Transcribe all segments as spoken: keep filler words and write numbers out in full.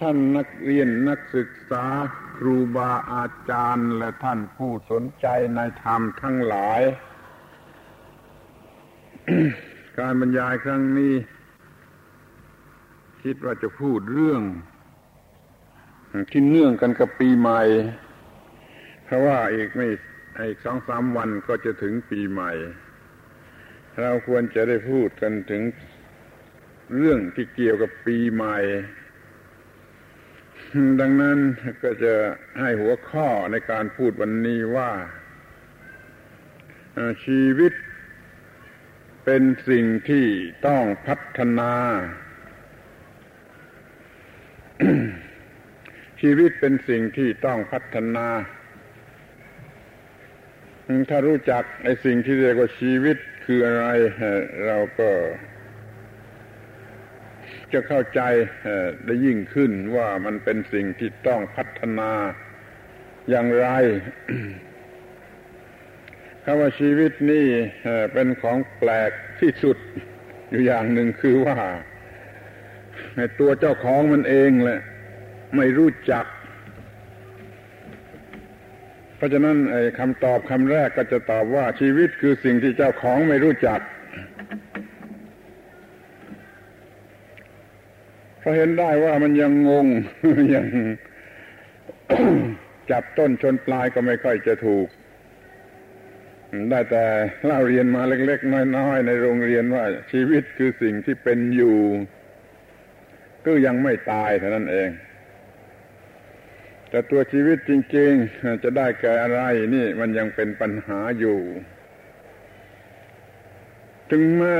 ท่านนักเรียนนักศึกษาครูบาอาจารย์และท่านผู้สนใจในธรรมทั้งหลาย การบรรยายครั้งนี้คิดว่าจะพูดเรื่องที่เนื่องกันกับปีใหม่เพราะว่าอีกไม่อีกสองสามวันก็จะถึงปีใหม่เราควรจะได้พูดกันถึงเรื่องที่เกี่ยวกับปีใหม่ดังนั้นก็จะให้หัวข้อในการพูดวันนี้ว่าชีวิตเป็นสิ่งที่ต้องพัฒนา ชีวิตเป็นสิ่งที่ต้องพัฒนาถ้ารู้จักไอ้สิ่งที่เรียกว่าชีวิตคืออะไรเราก็จะเข้าใจได้ยิ่งขึ้นว่ามันเป็นสิ่งที่ต้องพัฒนาอย่างไร คำว่าชีวิตนี่เป็นของแปลกที่สุดอยู่อย่างหนึ่งคือว่าตัวเจ้าของมันเองแหละไม่รู้จักเพราะฉะนั้นไอ้คำตอบคำแรกก็จะตอบว่าชีวิตคือสิ่งที่เจ้าของไม่รู้จักเพราะเห็นได้ว่ามันยังงง ยัง จับต้นชนปลายก็ไม่ค่อยจะถูกได้แต่เล่าเรียนมาเล็กๆน้อยๆในโรงเรียนว่าชีวิตคือสิ่งที่เป็นอยู่ก็ยังไม่ตายเท่านั้นเองแต่ตัวชีวิตจริงๆจะได้แก่อะไรนี่มันยังเป็นปัญหาอยู่ถึงแม้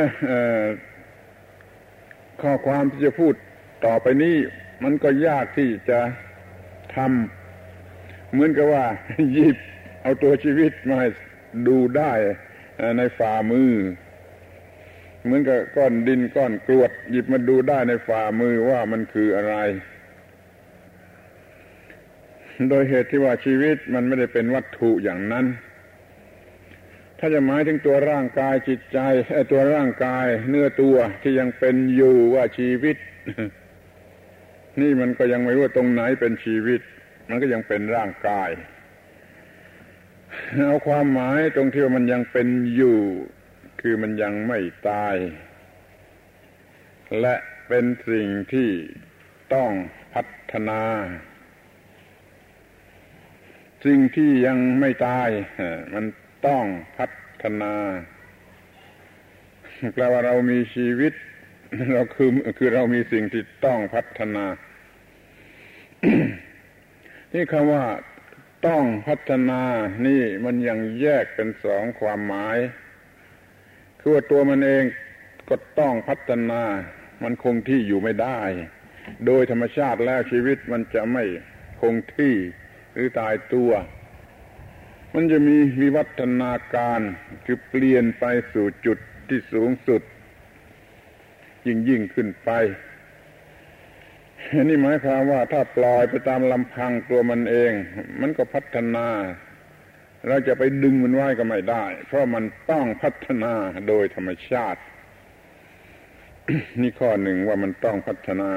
ข้อความที่จะพูดต่อไปนี้มันก็ยากที่จะทำเหมือนกับว่าหยิบเอาตัวชีวิตมาดูได้ในฝ่ามือเหมือนกับก้อนดินก้อนกรวดหยิบมาดูได้ในฝ่ามือว่ามันคืออะไรโดยเหตุที่ว่าชีวิตมันไม่ได้เป็นวัตถุอย่างนั้นถ้าจะหมายถึงตัวร่างกายจิตใจไอ้ตัวร่างกายเนื้อตัวที่ยังเป็นอยู่ว่าชีวิตนี่มันก็ยังไม่รู้ว่าตรงไหนเป็นชีวิตมันก็ยังเป็นร่างกายเอาความหมายตรงที่ว่ามันยังเป็นอยู่คือมันยังไม่ตายและเป็นสิ่งที่ต้องพัฒนาสิ่งที่ยังไม่ตายมันต้องพัฒนาแปลว่าเรามีชีวิตเราคือคือเรามีสิ่งที่ต้องพัฒนา นี่คำว่าต้องพัฒนานี่มันยังแยกเป็นสองความหมายคือว่าตัวมันเองก็ต้องพัฒนามันคงที่อยู่ไม่ได้โดยธรรมชาติแล้วชีวิตมันจะไม่คงที่หรือตายตัวมันจะมีวิวัฒนาการคือเปลี่ยนไปสู่จุดที่สูงสุดยิ่งยิ่งขึ้นไปนี่หมายความว่าถ้าปล่อยไปตามลำพังตัวมันเองมันก็พัฒนาเราจะไปดึงมันไว้ก็ไม่ได้เพราะมันต้องพัฒนาโดยธรรมชาติ นี่ข้อหนึ่งว่ามันต้องพัฒนา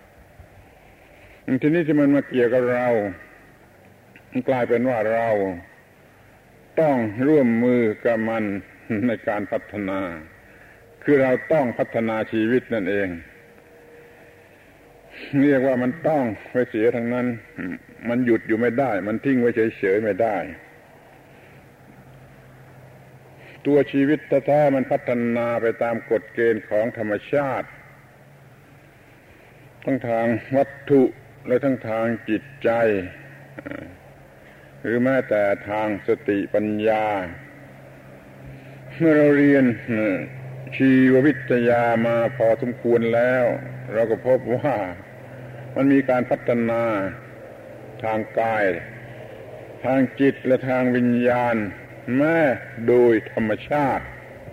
ทีนี้ที่มันมาเกี่ยวกับเรามันกลายเป็นว่าเราต้องร่วมมือกับมันในการพัฒนาคือเราต้องพัฒนาชีวิตนั่นเองเรียกว่ามันต้องไปเสียทั้งนั้นมันหยุดอยู่ไม่ได้มันทิ้งไว้เฉยๆไม่ได้ตัวชีวิตแท้ๆมันพัฒนาไปตามกฎเกณฑ์ของธรรมชาติทั้งทางวัตถุและทั้งทางจิตใจหรือแม้แต่ทางสติปัญญาเมื่อเราเรียนชีววิทยามาพอสมควรแล้วเราก็พบว่ามันมีการพัฒนาทางกายทางจิตและทางวิญญาณแม้โดยธรรมชาติ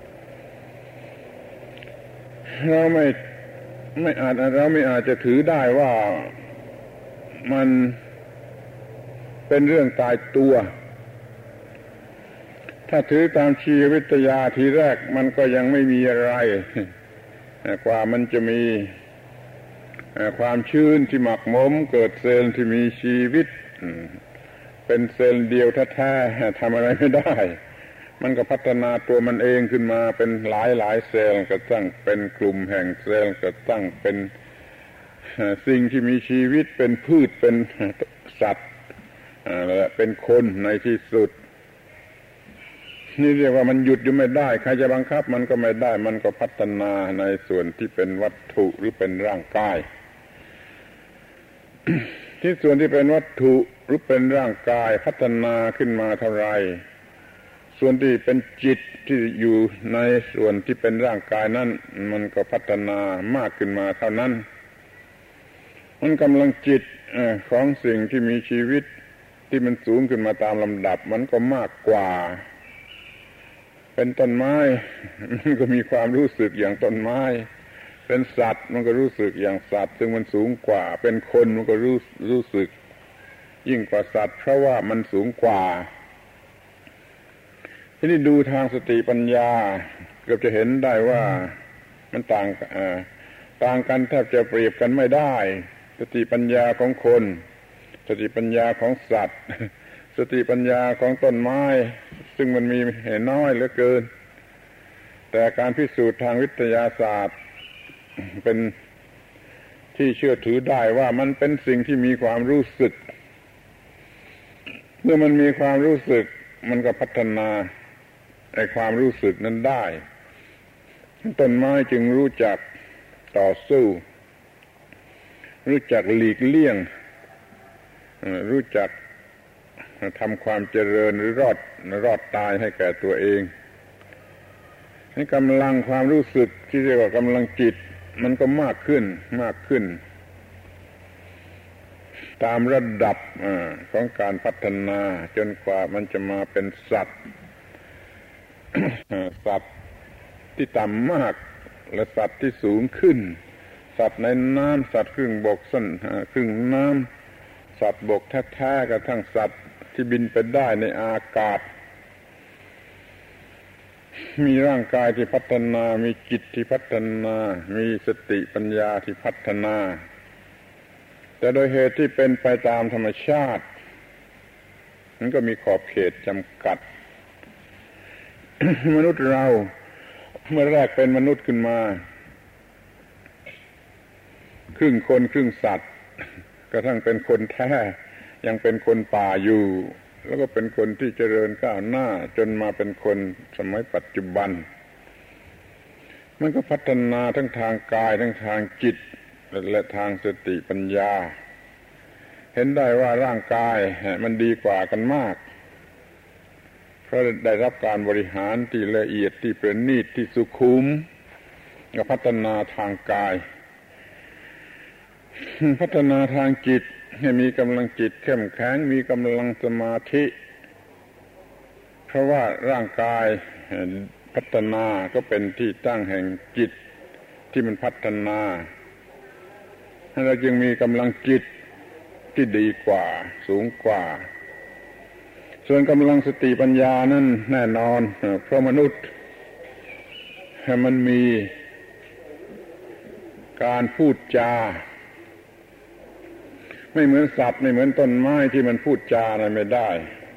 เราไม่ไม่อาจเราไม่อาจจะถือได้ว่ามันเป็นเรื่องตายตัวถ้าถือตามชีววิทยาทีแรกมันก็ยังไม่มีอะไรกว่ามันจะมีความชื้นที่หมักหมมเกิดเซลล์ที่มีชีวิตเป็นเซลล์เดียวแท้ๆทำอะไรไม่ได้มันก็พัฒนาตัวมันเองขึ้นมาเป็นหลายหลายเซลล์ก็ตั้งเป็นกลุ่มแห่งเซลล์ก็ตั้งเป็นสิ่งที่มีชีวิตเป็นพืชเป็นสัตว์และเป็นคนในที่สุดนี่เรียกว่ามันหยุดอยู่ไม่ได้ใครจะบังคับมันก็ไม่ได้มันก็พัฒนาในส่วนที่เป็นวัตถุหรือเป็นร่างกาย ที่ส่วนที่เป็นวัตถุหรือเป็นร่างกายพัฒนาขึ้นมาเท่าไรส่วนที่เป็นจิตที่อยู่ในส่วนที่เป็นร่างกายนั้นมันก็พัฒนามากขึ้นมาเท่านั้นมันกำลังจิตของสิ่งที่มีชีวิตที่มันสูงขึ้นมาตามลำดับมันก็มากกว่าเป็นต้นไม้มันก็มีความรู้สึกอย่างต้นไม้เป็นสัตว์มันก็รู้สึกอย่างสัตว์ซึ่งมันสูงกว่าเป็นคนมันก็รู้รู้สึกยิ่งกว่าสัตว์เพราะว่ามันสูงกว่าทีนี้ดูทางสติปัญญาเกือบจะเห็นได้ว่ามันต่างต่างกันแทบจะเปรียบกันไม่ได้สติปัญญาของคนสติปัญญาของสัตว์สติปัญญาของต้นไม้ซึ่งมันมีน้อยเหลือเกินแต่การพิสูจน์ทางวิทยาศาสตร์เป็นที่เชื่อถือได้ว่ามันเป็นสิ่งที่มีความรู้สึกเมื่อมันมีความรู้สึกมันก็พัฒนาไอ้ความรู้สึกนั้นได้ต้นไม้จึงรู้จักต่อสู้รู้จักหลีกเลี่ยงรู้จักทำความเจริญหรือรอดรอดตายให้แก่ตัวเองให้กำลังความรู้สึกที่เรียกว่ากำลังจิตมันก็มากขึ้นมากขึ้นตามระดับของการพัฒนาจนกว่ามันจะมาเป็นสัตว์ สัตว์ที่ต่ำมากและสัตว์ที่สูงขึ้นสัตว์ในน้ำสัตว์ครึ่งบกสั้นครึ่งน้ำสัตว์บกแท้ๆกระทั่งสัตว์ที่บินไปได้ในอากาศมีร่างกายที่พัฒนามีจิตที่พัฒนามีสติปัญญาที่พัฒนาแต่โดยเหตุที่เป็นไปตามธรรมชาติมันก็มีขอบเขตจำกัด มนุษย์เราเมื่อแรกเป็นมนุษย์ขึ้นมาครึ่งคนครึ่งสัตว์กระทั่งเป็นคนแท้ยังเป็นคนป่าอยู่แล้วก็เป็นคนที่เจริญก้าวหน้าจนมาเป็นคนสมัยปัจจุบันมันก็พัฒนาทั้งทางกายทั้งทางจิตและทางสติปัญญาเห็นได้ว่าร่างกายมันดีกว่ากันมากเพราะได้รับการบริหารที่ละเอียดที่ประณีตที่สุขุมก็พัฒนาทางกายพัฒนาทางจิตให้มีกำลังจิตเข้มแข็งมีกำลังสมาธิเพราะว่าร่างกายพัฒนาก็เป็นที่ตั้งแห่งจิตที่มันพัฒนาเราจึงมีกำลังจิตที่ดีกว่าสูงกว่าส่วนกำลังสติปัญญานั้นแน่นอนเพราะมนุษย์มันมีการพูดจาไม่เหมือนสัตว์ไม่เหมือนต้นไม้ที่มันพูดจาอะไรไม่ได้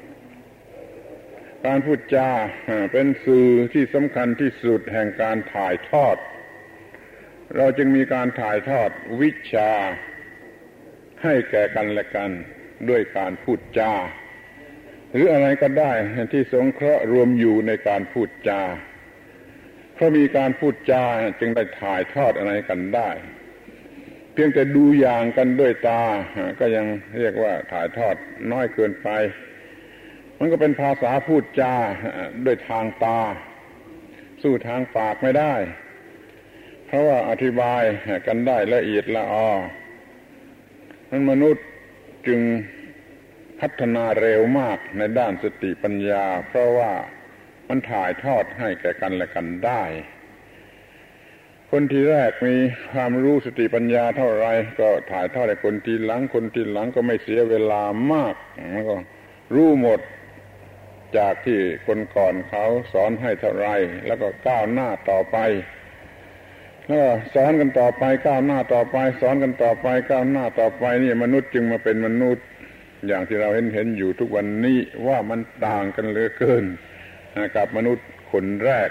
การพูดจาเป็นสื่อที่สำคัญที่สุดแห่งการถ่ายทอดเราจึงมีการถ่ายทอดวิชาให้แก่กันและกันด้วยการพูดจาหรืออะไรก็ได้ที่สงเคราะห์รวมอยู่ในการพูดจาเพราะมีการพูดจาจึงได้ถ่ายทอดอะไรกันได้เพียงแต่ดูอย่างกันด้วยตาก็ยังเรียกว่าถ่ายทอดน้อยเกินไปมันก็เป็นภาษาพูดจาด้วยทางตาสู้ทางปากไม่ได้เพราะว่าอธิบายกันได้ละเอียดละออนั้นมนุษย์จึงพัฒนาเร็วมากในด้านสติปัญญาเพราะว่ามันถ่ายทอดให้แก่กันและกันได้คนที่แรกมีความรู้สติปัญญาเท่าไรก็ถ่ายทอดให้คนที่หลังคนที่หลังก็ไม่เสียเวลามากมันก็รู้หมดจากที่คนก่อนเขาสอนให้เท่าไรแล้วก็ก้าวหน้าต่อไปแล้วสอนกันต่อไปก้าวหน้าต่อไปสอนกันต่อไปก้าวหน้าต่อไปนี่มนุษย์จึงมาเป็นมนุษย์อย่างที่เราเห็นเห็นอยู่ทุกวันนี้ว่ามันต่างกันเหลือเกินกับมนุษย์คนแรก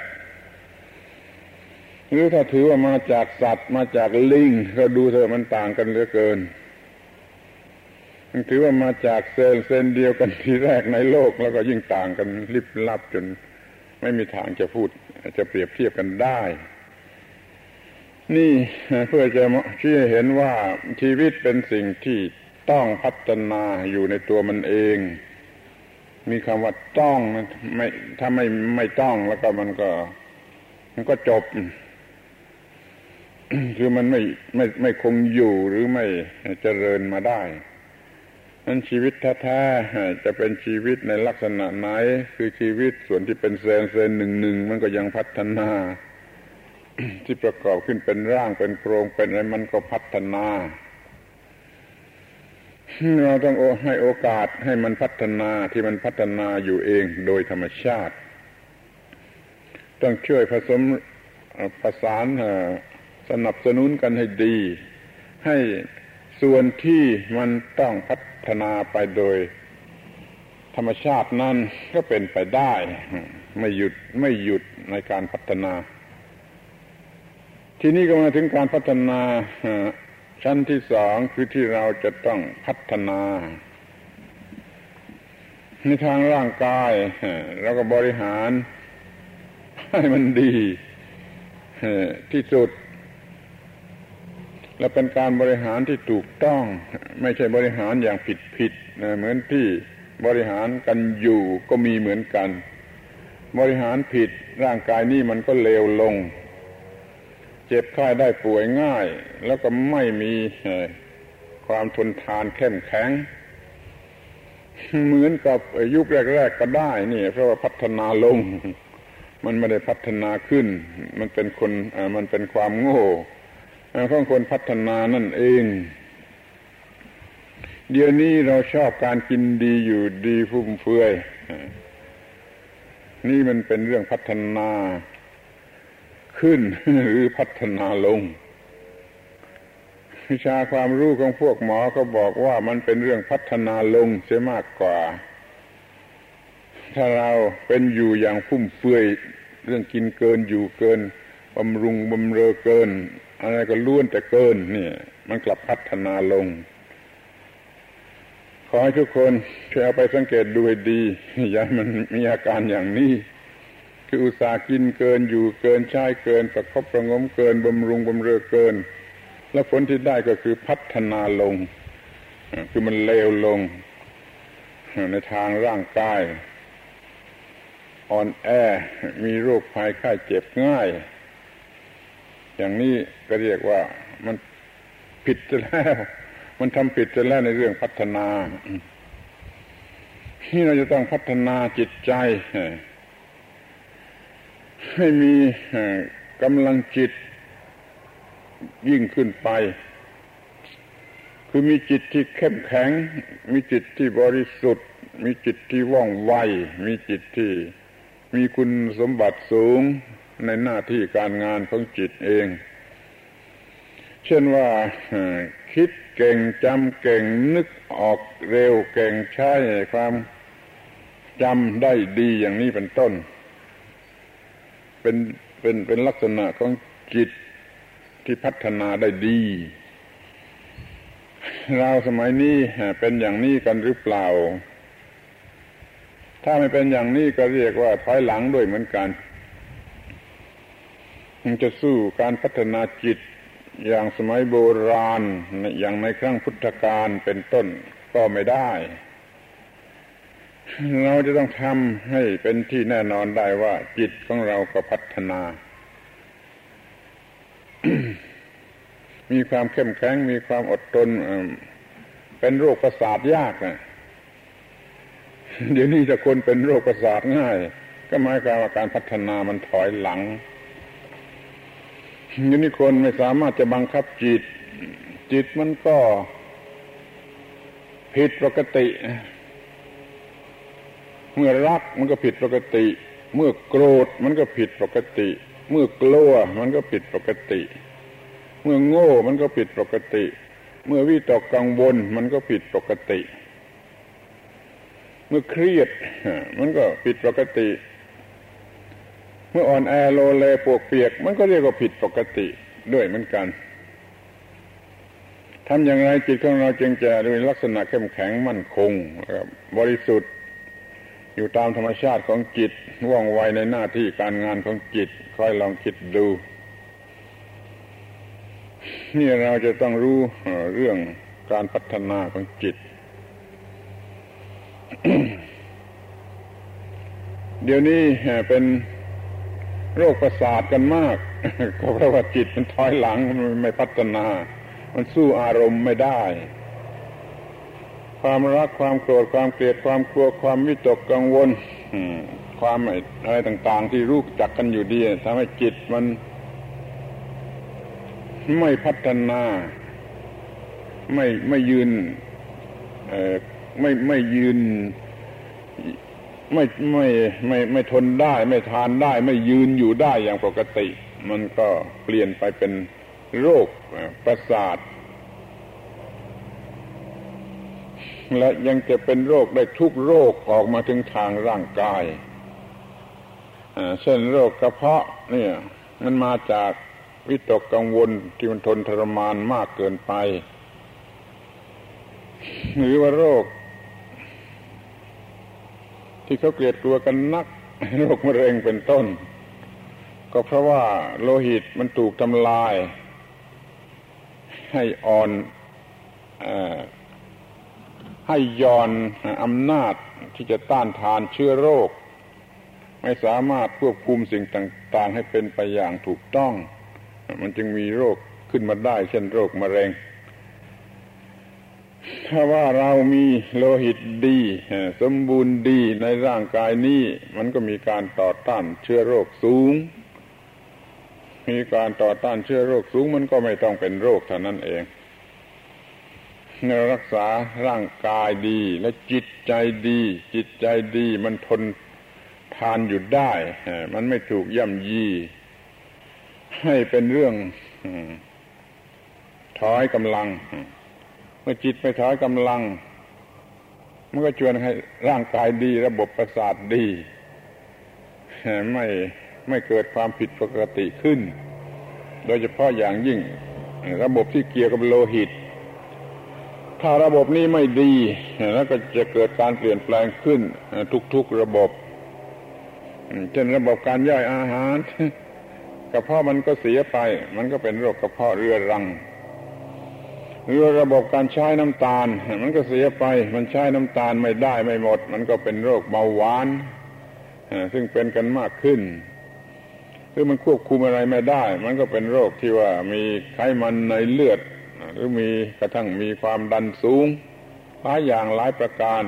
หรือถ้าถือว่ามาจากสัตว์มาจากลิงก็ดูเถอะมันต่างกันเหลือเกินถือว่ามาจากเซลล์เซลล์เดียวกันทีแรกในโลกแล้วก็ยิ่งต่างกันลิบลับจนไม่มีทางจะพูดจะเปรียบเทียบกันได้นี่เพื่อจะชี้ให้เห็นว่าชีวิตเป็นสิ่งที่ต้องพัฒนาอยู่ในตัวมันเองมีคำว่าต้องไม่ถ้าไม่ไม่ต้องแล้วก็มันก็มันก็จบคือมันไม่ไม่ไม่คงอยู่หรือไม่เจริญมาได้นั้นชีวิตแท้ๆจะเป็นชีวิตในลักษณะไหนคือชีวิตส่วนที่เป็นเซลล์เซลล์หนึ่งๆมันก็ยังพัฒนาที่ประกอบขึ้นเป็นร่างเป็นโครงเป็นอะไรมันก็พัฒนาเราต้องให้โอกาสให้มันพัฒนาที่มันพัฒนาอยู่เองโดยธรรมชาติต้องช่วยผสมประสานสนับสนุนกันให้ดีให้ส่วนที่มันต้องพัฒนาไปโดยธรรมชาตินั้นก็เป็นไปได้ไม่หยุดไม่หยุดในการพัฒนาทีนี้ก็มาถึงการพัฒนาชั้นที่สองคือที่เราจะต้องพัฒนาในทางร่างกายเราก็บริหารให้มันดีที่สุดและเป็นการบริหารที่ถูกต้องไม่ใช่บริหารอย่างผิดๆนะเหมือนที่บริหารกันอยู่ก็มีเหมือนกันบริหารผิดร่างกายนี่มันก็เลวลงเจ็บไข้ได้ป่วยง่ายแล้วก็ไม่มีความทนทานเข้มแข็งเหมือนกับยุคแรกๆก็ได้นี่เพราะว่าพัฒนาลงมันไม่ได้พัฒนาขึ้นมันเป็นคนมันเป็นความโง่ของคนพัฒนานั่นเองเดี๋ยวนี้เราชอบการกินดีอยู่ดีฟุ่มเฟือยนี่มันเป็นเรื่องพัฒนาขึ้นหรือพัฒนาลงวิชาความรู้ของพวกหมอเขาบอกว่ามันเป็นเรื่องพัฒนาลงเสียมากกว่าถ้าเราเป็นอยู่อย่างฟุ่มเฟือยเรื่องกินเกินอยู่เกินบำรุงบำเรอเกินอะไรก็ล้วนแต่เกินนี่มันกลับพัฒนาลงขอให้ทุกคนช่วยเอาไปสังเกตดูให้ดีอย่ามันมีอาการอย่างนี้คืออุตส่าห์กินเกินอยู่เกินใช้เกินประคบประงมเกินบำรุงบำเรอเกินแล้วผลที่ได้ก็คือพัฒนาลงคือมันเลวลงในทางร่างกายอ่อนแอมีโรคภัยไข้เจ็บง่ายอย่างนี้ก็เรียกว่ามันผิดจะแล้วมันทำผิดจะแล้วในเรื่องพัฒนาที่เราจะต้องพัฒนาจิตใจให้มีกำลังจิตยิ่งขึ้นไปคือมีจิตที่เข้มแข็งมีจิตที่บริสุทธิ์มีจิตที่ว่องไวมีจิตที่มีคุณสมบัติสูงในหน้าที่การงานของจิตเองเช่นว่าคิดเก่งจำเก่งนึกออกเร็วเก่งใช้ความจำได้ดีอย่างนี้เป็นต้นเป็นเป็นเป็นลักษณะของจิตที่พัฒนาได้ดีเราสมัยนี้เป็นอย่างนี้กันหรือเปล่าถ้าไม่เป็นอย่างนี้ก็เรียกว่าถอยหลังด้วยเหมือนกันมันจะสู้การพัฒนาจิตอย่างสมัยโบราณอย่างในครั้งพุทธกาลเป็นต้นก็ไม่ได้เราจะต้องทำให้เป็นที่แน่นอนได้ว่าจิตของเราก็พัฒนา มีความเข้มแข็งมีความอดทนเป็นโรคประสาทยากนะเดี๋ยวนี้ถ้าคนเป็นโรคประสาทง่ายก็หมายความว่าการพัฒนามันถอยหลังเดี๋ยวนี้คนไม่สามารถจะบังคับจิตจิตมันก็ผิดปกติเมื่อรักมันก็ผิดปกติเมื่อโกรธมันก็ผิดปกติเมื่อกลัวมันก็ผิดปกติมื่อโง่มันก็ผิดปกติเมื่อวิตกกังวลมันก็ผิดปกติเมื่อเครียดมันก็ผิดปกติเมื่ออ่อนแอโลเลปวกเปียกมันก็เรียกว่าผิดปกติด้วยเหมือนกันทำอย่างไรจิตของเราจึงจะมีลักษณะเข้มแข็งมั่นคงบริสุทธิ์อยู่ตามธรรมชาติของจิตว่องไวในหน้าที่การงานของจิตค่อยลองคิดดูนี่เราจะต้องรู้เรื่องการพัฒนาของจิต เดี๋ยวนี้เป็นโรคประสาทกันมาก ก็เพราะว่าจิตมันถอยหลังมันไม่พัฒนามันสู้อารมณ์ไม่ได้ความรักความโกรธความเกลียดความกลัวความวิตกกังวลความอะไรต่างๆที่รู้จักกันอยู่ดีทำให้จิตมันไม่พัฒนาไม่ไม่ยืนเอ่อไม่ไม่ยืนไม่ไม่ไม่ไม่ทนได้ไม่ทานได้ไม่ยืนอยู่ได้อย่างปกติมันก็เปลี่ยนไปเป็นโรคประสาทและยังจะเป็นโรคได้ทุกโรคออกมาถึงทางร่างกายเช่นโรคกระเพาะเนี่ยมันมาจากวิตกกังวลที่มันทนทรมานมากเกินไปหรือว่าโรคที่เขาเกลียดกลัวกันนักโรคมะเร็งเป็นต้นก็เพราะว่าโลหิตมันถูกทำลายให้อ่อนเอ่อให้ย่อนอำนาจที่จะต้านทานเชื้อโรคไม่สามารถควบคุมสิ่งต่างๆให้เป็นไปอย่างถูกต้องมันจึงมีโรคขึ้นมาได้เช่นโรคมะเร็งถ้าว่าเรามีโลหิตดีสมบูรณ์ดีในร่างกายนี้มันก็มีการต่อต้านเชื้อโรคสูงมีการต่อต้านเชื้อโรคสูงมันก็ไม่ต้องเป็นโรคเท่านั้นเองเรารักษาร่างกายดีและจิตใจดีจิตใจดีมันทนทานอยู่ได้มันไม่ถูกย่ำยีให้เป็นเรื่องถอยกำลังเมื่อจิตไม่ถอยกำลังมันก็ชวนให้ร่างกายดีระบบประสาทดีไม่ไม่เกิดความผิดปกติขึ้นโดยเฉพาะอย่างยิ่งระบบที่เกี่ยวกับโลหิตถ้าระบบนี้ไม่ดีแล้วก็จะเกิดการเปลี่ยนแปลงขึ้นทุกๆระบบเช่นระบบการย่อยอาหารกระเพาะมันก็เสียไปมันก็เป็นโรคกระเพาะเรื้อรังหรือระบบการใช้น้ำตาลมันก็เสียไปมันใช้น้ำตาลไม่ได้ไม่หมดมันก็เป็นโรคเบาหวานซึ่งเป็นกันมากขึ้นหรือมันควบคุมอะไรไม่ได้มันก็เป็นโรคที่ว่ามีไขมันในเลือดหรือมีกระทั่งมีความดันสูงหลายอย่างหลายประการ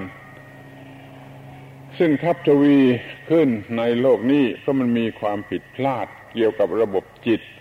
ซึ่งทับทวีขึ้นในโลกนี้เพราะมันมีความผิดพลาดเกี่ยวกับระบบจิต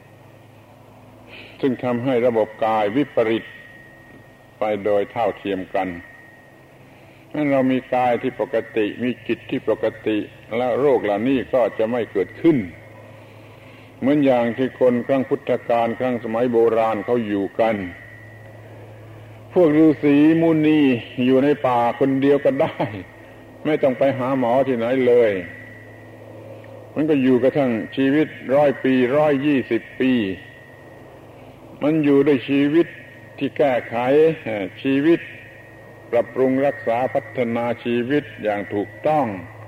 ซึ่งทำให้ระบบกายวิปริตไปโดยเท่าเทียมกันถ้าเรามีกายที่ปกติมีจิตที่ปกติแล้วโรคเหล่านี้ก็จะไม่เกิดขึ้นเหมือนอย่างที่คนครั้งพุทธกาลครั้งสมัยโบราณเขาอยู่กันพวกฤาษีมุนีอยู่ในป่าคนเดียวก็ได้ไม่ต้องไปหาหมอที่ไหนเลยมันก็อยู่กระทั่งชีวิตร้อยปีร้อยยี่สิบปีมันอยู่ด้วยชีวิตที่แก้ไขชีวิตปรับปรุงรักษาพัฒนาชีวิตอย่างถูกต้อง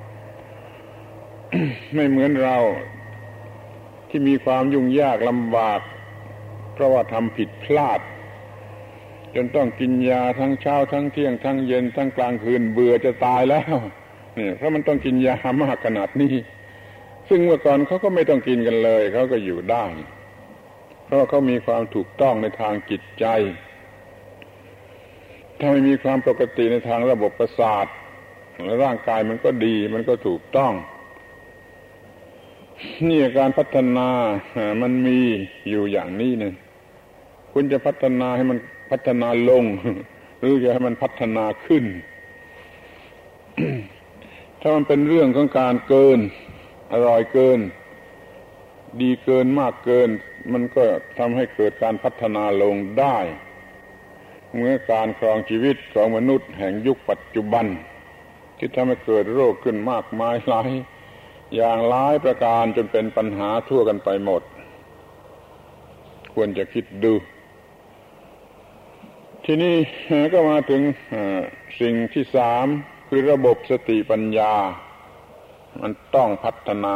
ไม่เหมือนเราที่มีความยุ่งยากลำบากเพราะว่าทำผิดพลาดจนต้องกินยาทั้งเช้าทั้งเที่ยงทั้งเย็นทั้งกลางคืนเบื่อจะตายแล้วนี่เพราะมันต้องกินยามากขนาดนี้ซึ่งเมื่อก่อนเขาก็ไม่ต้องกินกันเลยเขาก็อยู่ได้เพราะเขามีความถูกต้องในทางจิตใจถ้าไม่มีความปกติในทางระบบประสาทและร่างกายมันก็ดีมันก็ถูกต้องนี่การพัฒนามันมีอยู่อย่างนี้นึงคุณจะพัฒนาให้มันพัฒนาลงหรือจะให้มันพัฒนาขึ้น ถ้ามันเป็นเรื่องของการเกินอร่อยเกินดีเกินมากเกินมันก็ทำให้เกิดการพัฒนาลงได้เมื่อการครองชีวิตของมนุษย์แห่งยุคปัจจุบันที่ทำให้เกิดโรคขึ้นมากมายหลายอย่างหลายประการจนเป็นปัญหาทั่วกันไปหมดควรจะคิดดูทีนี้ก็มาถึงสิ่งที่สามคือระบบสติปัญญามันต้องพัฒนา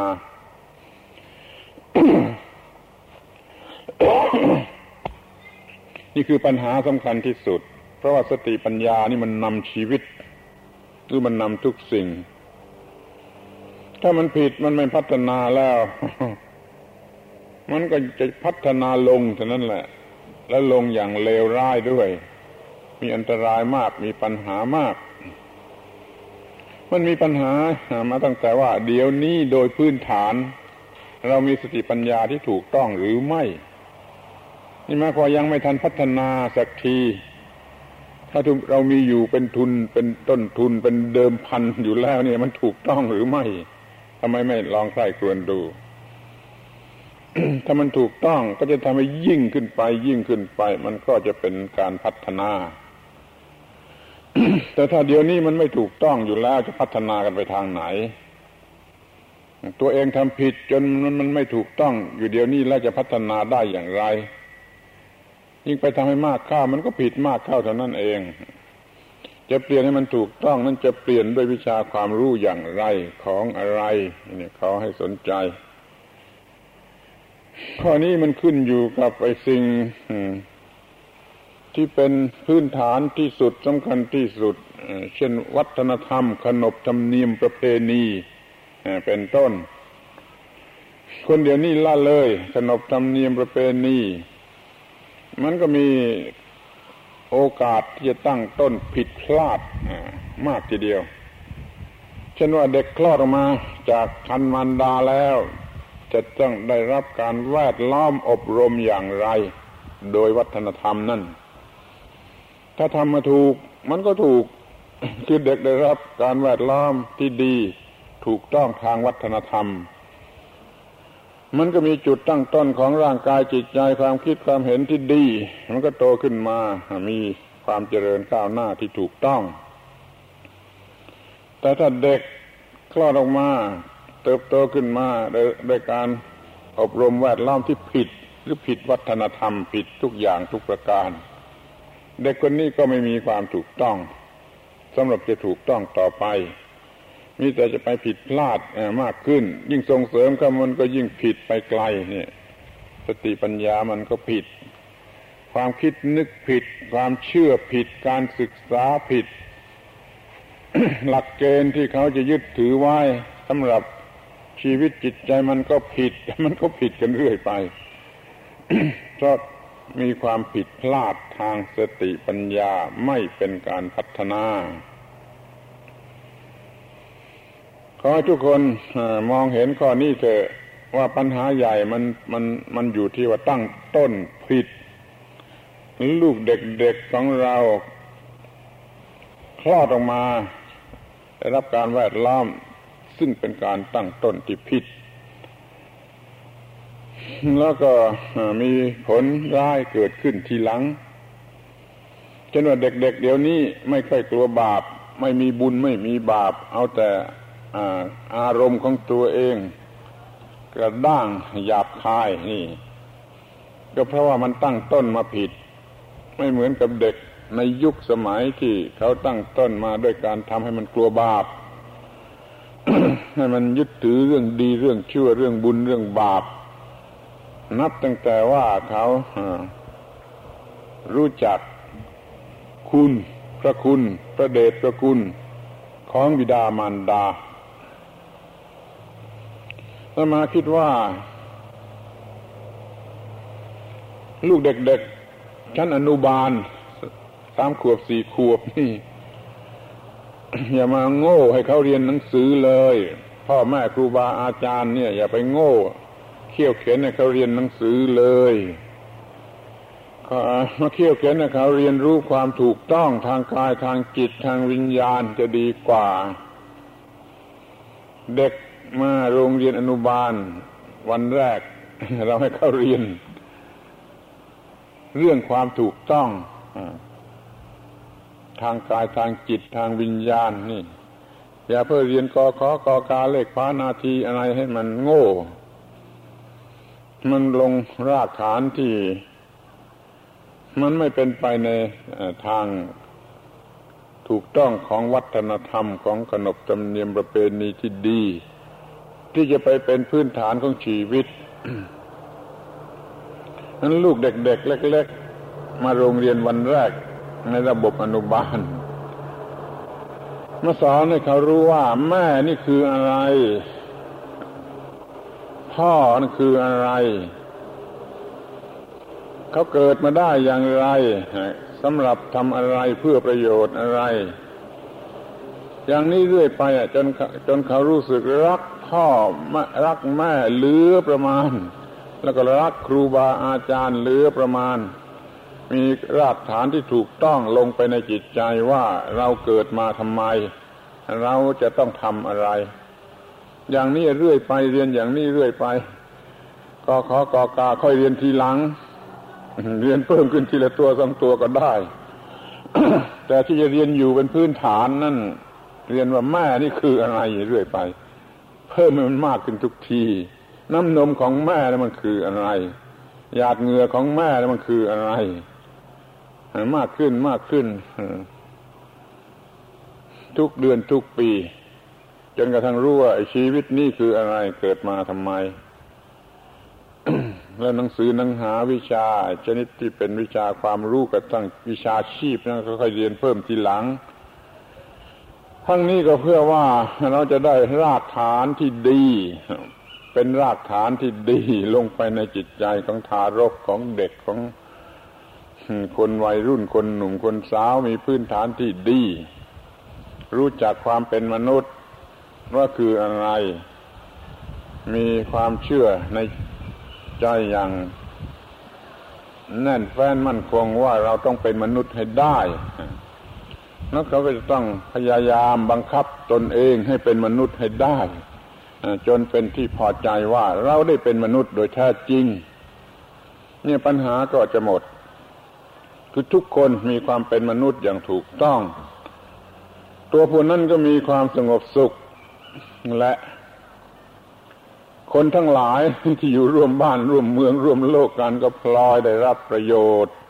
นี่คือปัญหาสำคัญที่สุดเพราะว่าสติปัญญานี่มันนำชีวิตหรือมันนำทุกสิ่งถ้ามันผิดมันไม่พัฒนาแล้ว มันก็จะพัฒนาลงเท่านั้นแหละและลงอย่างเลวร้ายด้วยมีอันตรายมากมีปัญหามากมันมีปัญหามาตั้งแต่ว่าเดี๋ยวนี้โดยพื้นฐานเรามีสติปัญญาที่ถูกต้องหรือไม่นี่หมายความยังไม่ทันพัฒนาสักทีถ้าเรามีอยู่เป็นทุนเป็นต้นทุนเป็นเดิมพันอยู่แล้วเนี่ยมันถูกต้องหรือไม่ทำไมไม่ลองใคร่ครวญดู ถ้ามันถูกต้องก็จะทำให้ยิ่งขึ้นไปยิ่งขึ้นไปมันก็จะเป็นการพัฒนา แต่ถ้าเดี๋ยวนี้มันไม่ถูกต้องอยู่แล้วจะพัฒนากันไปทางไหนตัวเองทำผิดจนมันไม่ถูกต้องอยู่เดี๋ยวนี้แล้วจะพัฒนาได้อย่างไรยิ่งไปทำให้มากเข้ามันก็ผิดมากเข้าเท่านั้นเองจะเปลี่ยนให้มันถูกต้องนั่นจะเปลี่ยนด้วยวิชาความรู้อย่างไรของอะไรนี่ขอให้สนใจข้อนี้มันขึ้นอยู่กับไอ้สิ่งที่เป็นพื้นฐานที่สุดสำคัญที่สุดเช่นวัฒนธรรมขนบธรรมเนียมประเพณีเป็นต้นคนเดี๋ยวนี้ละเลยขนบธรรมเนียมประเพณีมันก็มีโอกาสที่จะตั้งต้นผิดพลาดมากทีเดียวเช่นว่าเด็กคลอดออกมาจากครรภ์มารดาแล้วจะต้องได้รับการแวดล้อมอบรมอย่างไรโดยวัฒนธรรมนั่นถ้าทำมาถูกมันก็ถูกคือเด็กได้รับการแวดล้อมที่ดีถูกต้องทางวัฒนธรรมมันก็มีจุดตั้งต้นของร่างกายจิตใจความคิดความเห็นที่ดีมันก็โตขึ้นมามีความเจริญก้าวหน้าที่ถูกต้องแต่ถ้าเด็กคลอดออกมาเติบโตขึ้นมาโดยการอบรมแวดล้อมที่ผิดหรือผิดวัฒนธรรมผิดทุกอย่างทุกประการเด็กคนนี้ก็ไม่มีความถูกต้องสำหรับจะถูกต้องต่อไปมีแต่จะไปผิดพลาดมากขึ้นยิ่งส่งเสริมก็มันก็ยิ่งผิดไปไกลเนี่ยสติปัญญามันก็ผิดความคิดนึกผิดความเชื่อผิดการศึกษาผิด หลักเกณฑ์ที่เขาจะยึดถือไว้สำหรับชีวิตจิตใจมันก็ผิดมันก็ผิดกันเรื่อยไป เพราะมีความผิดพลาดทางสติปัญญาไม่เป็นการพัฒนาขอให้ทุกคนมองเห็นข้อนี้เถอะว่าปัญหาใหญ่มันมันมันอยู่ที่ว่าตั้งต้นผิดลูกเด็กๆของเราคลอดออกมาได้รับการแวดล้อมซึ่งเป็นการตั้งต้นที่ผิดแล้วก็มีผลร้ายเกิดขึ้นทีหลังจนว่าเด็กๆเดี๋ยวนี้ไม่ค่อยกลัวบาปไม่มีบุญไม่มีบาปเอาแต่อารมณ์ของตัวเองกระด้างหยาบคายนี่ก็เพราะว่ามันตั้งต้นมาผิดไม่เหมือนกับเด็กในยุคสมัยที่เขาตั้งต้นมาด้วยการทำให้มันกลัวบาป ให้มันยึดถือเรื่องดีเรื่องชั่วเรื่องบุญเรื่องบาปนับตั้งแต่ว่าเขารู้จักคุณพระคุณพระเดชพระคุณของบิดามารดาแล้วมาคิดว่าลูกเด็กๆชั้นอนุบาลสามขวบสี่ขวบนี่ อย่ามาโง่ให้เขาเรียนหนังสือเลยพ่อแม่ครูบาอาจารย์เนี่ยอย่าไปโง่เขี่ยวเข็นให้เขาเรียนหนังสือเลยมาเขี่ยวเข็นให้เขาเรียนรู้ความถูกต้องทางกายทางจิตทางวิญญาณจะดีกว่าเด็กมาโรงเรียนอนุบาลวันแรกเราให้เขาเรียนเรื่องความถูกต้องทางกายทางจิตทางวิญญาณนี่อย่าเพื่อเรียนกอขอกอกาเลขฟ้านาทีอะไรให้มันโง่มันลงรากฐานที่มันไม่เป็นไปในทางถูกต้องของวัฒนธรรมของขนบธรรมเนียมประเพณีที่ดีที่จะไปเป็นพื้นฐานของชีวิต นั้นลูกเด็กๆเล็กๆมาโรงเรียนวันแรกในระบบอนุบาลมาสอนให้เขารู้ว่าแม่นี่คืออะไรพ่อนั่นคืออะไรเขาเกิดมาได้อย่างไรสำหรับทำอะไรเพื่อประโยชน์อะไรอย่างนี้เรื่อยไปจนจนเขารู้สึกรักพ่อรักแม่เหลือประมาณแล้วก็รักครูบาอาจารย์เหลือประมาณมีรากฐานที่ถูกต้องลงไปในจิตใจว่าเราเกิดมาทำไมเราจะต้องทำอะไรอย่างนี้เรื่อยไปเรียนอย่างนี้เรื่อยไปกอขอกอกาค่อยเรียนทีหลังเรียนเพิ่มขึ้นทีละตัวสองตัวก็ได้ แต่ที่จะเรียนอยู่เป็นพื้นฐานนั่นเรียนว่าแม่นี่คืออะไรเรื่อยไปเพิ่มให้มันมากขึ้นทุกทีน้ำนมของแม่แล้วมันคืออะไรหยาดเหงื่อของแม่แล้วมันคืออะไรมากขึ้นมากขึ้นทุกเดือนทุกปีจนกระทั่งรู้ว่าชีวิตนี้คืออะไรเกิดมาทำไม แล้วหนังสือหนังหาวิชาชนิดที่เป็นวิชาความรู้กระทั่งวิชาชีพนั้นก็ค่อยเรียนเพิ่มทีหลังทั้งนี้ก็เพื่อว่าเราจะได้รากฐานที่ดีเป็นรากฐานที่ดีลงไปในจิตใจของทารกของเด็กของคนวัยรุ่นคนหนุ่มคนสาวมีพื้นฐานที่ดีรู้จักความเป็นมนุษย์ว่าคืออะไรมีความเชื่อในใจอย่างแน่นแฟ้นมั่นคงว่าเราต้องเป็นมนุษย์ให้ได้แล้วเขาก็จะต้องพยายามบังคับตนเองให้เป็นมนุษย์ให้ได้จนเป็นที่พอใจว่าเราได้เป็นมนุษย์โดยแท้จริงเนี่ยปัญหาก็จะหมดคือทุกคนมีความเป็นมนุษย์อย่างถูกต้องตัวผู้นั้นก็มีความสงบสุขและคนทั้งหลายที่อยู่ร่วมบ้านร่วมเมืองร่วมโลกกันก็พลอยได้รับประโยชน์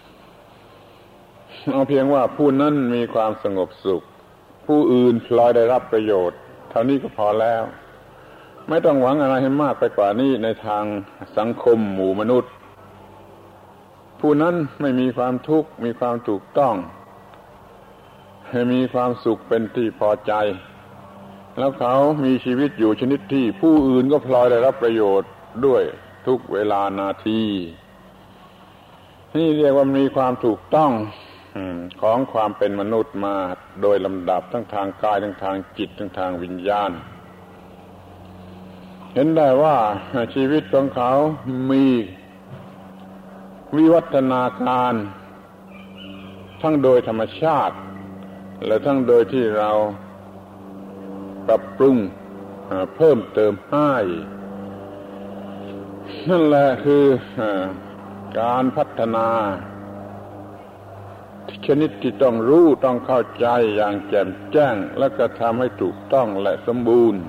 เอาเพียงว่าผู้นั้นมีความสงบสุขผู้อื่นพลอยได้รับประโยชน์เท่านี้ก็พอแล้วไม่ต้องหวังอะไรให้มากไปกว่านี้ในทางสังคมหมู่มนุษย์ผู้นั้นไม่มีความทุกข์มีความถูกต้องให้มีความสุขเป็นที่พอใจแล้วเขามีชีวิตอยู่ชนิดที่ผู้อื่นก็พลอยได้รับประโยชน์ด้วยทุกเวลานาทีนี่เรียกว่ามีความถูกต้องของความเป็นมนุษย์มาโดยลำดับทั้งทางกายทั้งทางจิตทั้งทางวิญญาณเห็นได้ว่าชีวิตของเขามีวิวัฒนาการทั้งโดยธรรมชาติและทั้งโดยที่เราปรับปรุงเพิ่มเติมให้นั่นแหละคือการพัฒนาชนิดที่ต้องรู้ต้องเข้าใจอย่างแจ่มแจ้งและก็ทำให้ถูกต้องและสมบูรณ์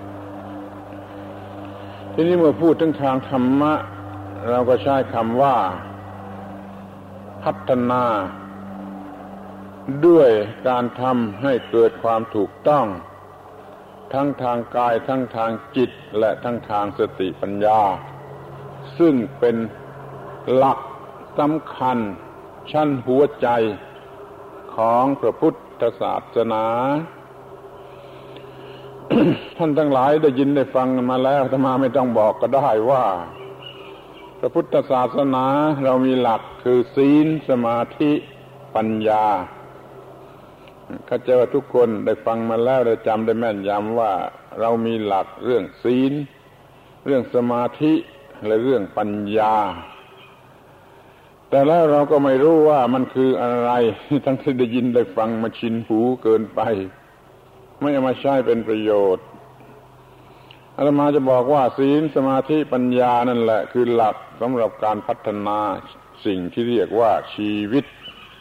ทีนี้เมื่อพูดถึงทางธรรมะเราก็ใช้คำว่าพัฒนาด้วยการทำให้เกิดความถูกต้องทั้งทางกายทั้งทางจิตและทั้งทางสติปัญญาซึ่งเป็นหลักสำคัญชั้นหัวใจของพระพุทธศาสนา ท่านทั้งหลายได้ยินได้ฟังมาแล้วอาตมาไม่ต้องบอกก็ได้ว่าพระพุทธศาสนาเรามีหลักคือศีลสมาธิปัญญาข้าเจ้าทุกคนได้ฟังมาแล้วได้จำได้แม่นยำว่าเรามีหลักเรื่องศีลเรื่องสมาธิและเรื่องปัญญาแต่แล้วเราก็ไม่รู้ว่ามันคืออะไรทั้งที่ได้ยินได้ฟังมาชินหูเกินไปไม่เอามาใช้เป็นประโยชน์อาตมาจะบอกว่าศีลสมาธิปัญญานั่นแหละคือหลักสำหรับการพัฒนาสิ่งที่เรียกว่าชีวิต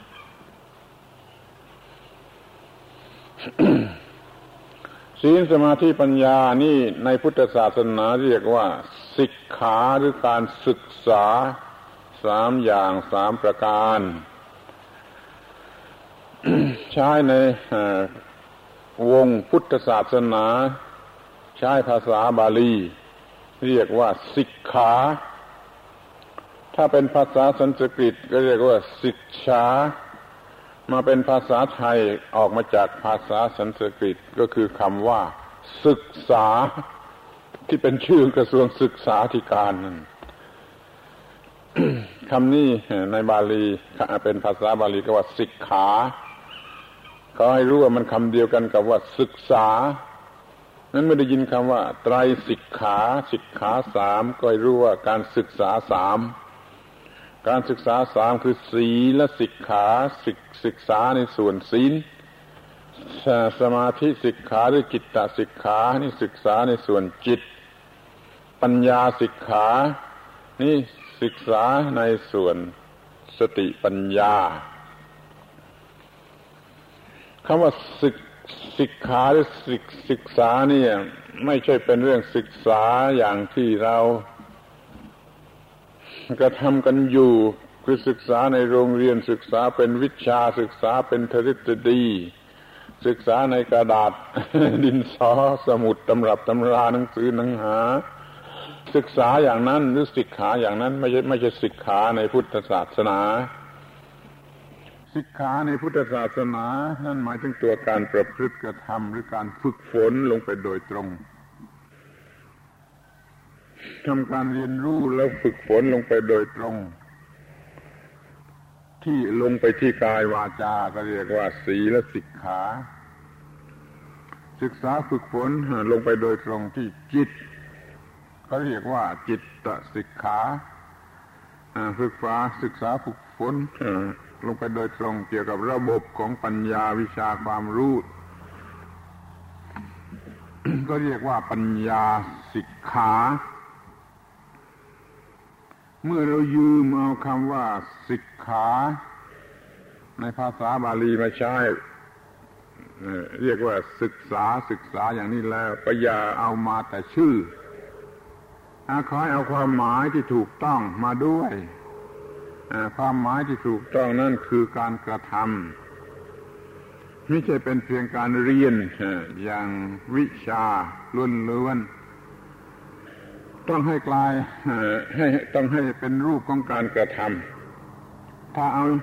ศีลสมาธิปัญญานี่ในพุทธศาสนาเรียกว่าศิกขาหรือการศึกษาสามอย่างสามประการ ใช้ในวงพุทธศาสนาใช้ภาษาบาลีเรียกว่าศิกขาถ้าเป็นภาษาสันสกฤตก็เรียกว่าศิกษามาเป็นภาษาไทยออกมาจากภาษาสันสกฤตก็คือคำว่าศึกษาที่เป็นชื่อกระทรวงศึกษาธิการนั่น คำนี้ในบาลีเป็นภาษาบาลีก็ว่าศิกขาเขาให้รู้ว่ามันคำเดียวกันกับว่าศึกษานั้นไม่ได้ยินคำว่าไตรสิกขาสิกขาสามก็ให้รู้ว่าการศึกษาสามการศึกษาสามคือศีลสิกขาศึกษาในส่วนศีลสมาธิสิกขาหรือจิตตสิกขานี่ศึกษาในส่วนจิตปัญญาสิกขานี่ศึกษาในส่วนสติปัญญาคำว่าศึกศึกขาหรือศึกศึกษาเนี่ยไม่ใช่เป็นเรื่องศึกษาอย่างที่เรากระทำกันอยู่คือศึกษาในโรงเรียนศึกษาเป็นวิชาศึกษาเป็นทฤษฎีศึกษาในกระดาษ ดินสอสมุดตำรับตำราหนังสือหนังหาศึกษาอย่างนั้นหรือศิกขาอย่างนั้นไม่ใช่ไม่ใช่ศิกขาในพุทธศาสนาศิกขาในพุทธศาสนานั่นหมายถึงตัวการประพฤติกระทำหรือการฝึกฝนลงไปโดยตรงทำการเรียนรู้แล้วฝึกฝนลงไปโดยตรงที่ลงไปที่กายวาจาก็เรียกว่าศีลสิกขาศึกษาฝึกฝนลงไปโดยตรงที่จิตเขาเรียกว่าจิตตสิกขาศึกษาศึกษาฝึกฝนลงไปโดยตรงเกี่ยวกับระบบของปัญญาวิชาความรู้ ก็เรียกว่าปัญญาสิกขาเมื่อเรายืมเอาคำว่าสิกขาในภาษาบาลีมาใช้เรียกว่าศึกษาศึกษาอย่างนี้แล้วก็อย่าเอามาแต่ชื่อขอให้เอาความหมายที่ถูกต้องมาด้วยความหมายที่ถูกต้องนั่นคือการกระทำไม่ใช่เป็นเพียงการเรียนอย่างวิชาล้วนๆต้องให้กลายให้ต้องให้เป็นรูปของการกระทำถ้าเอา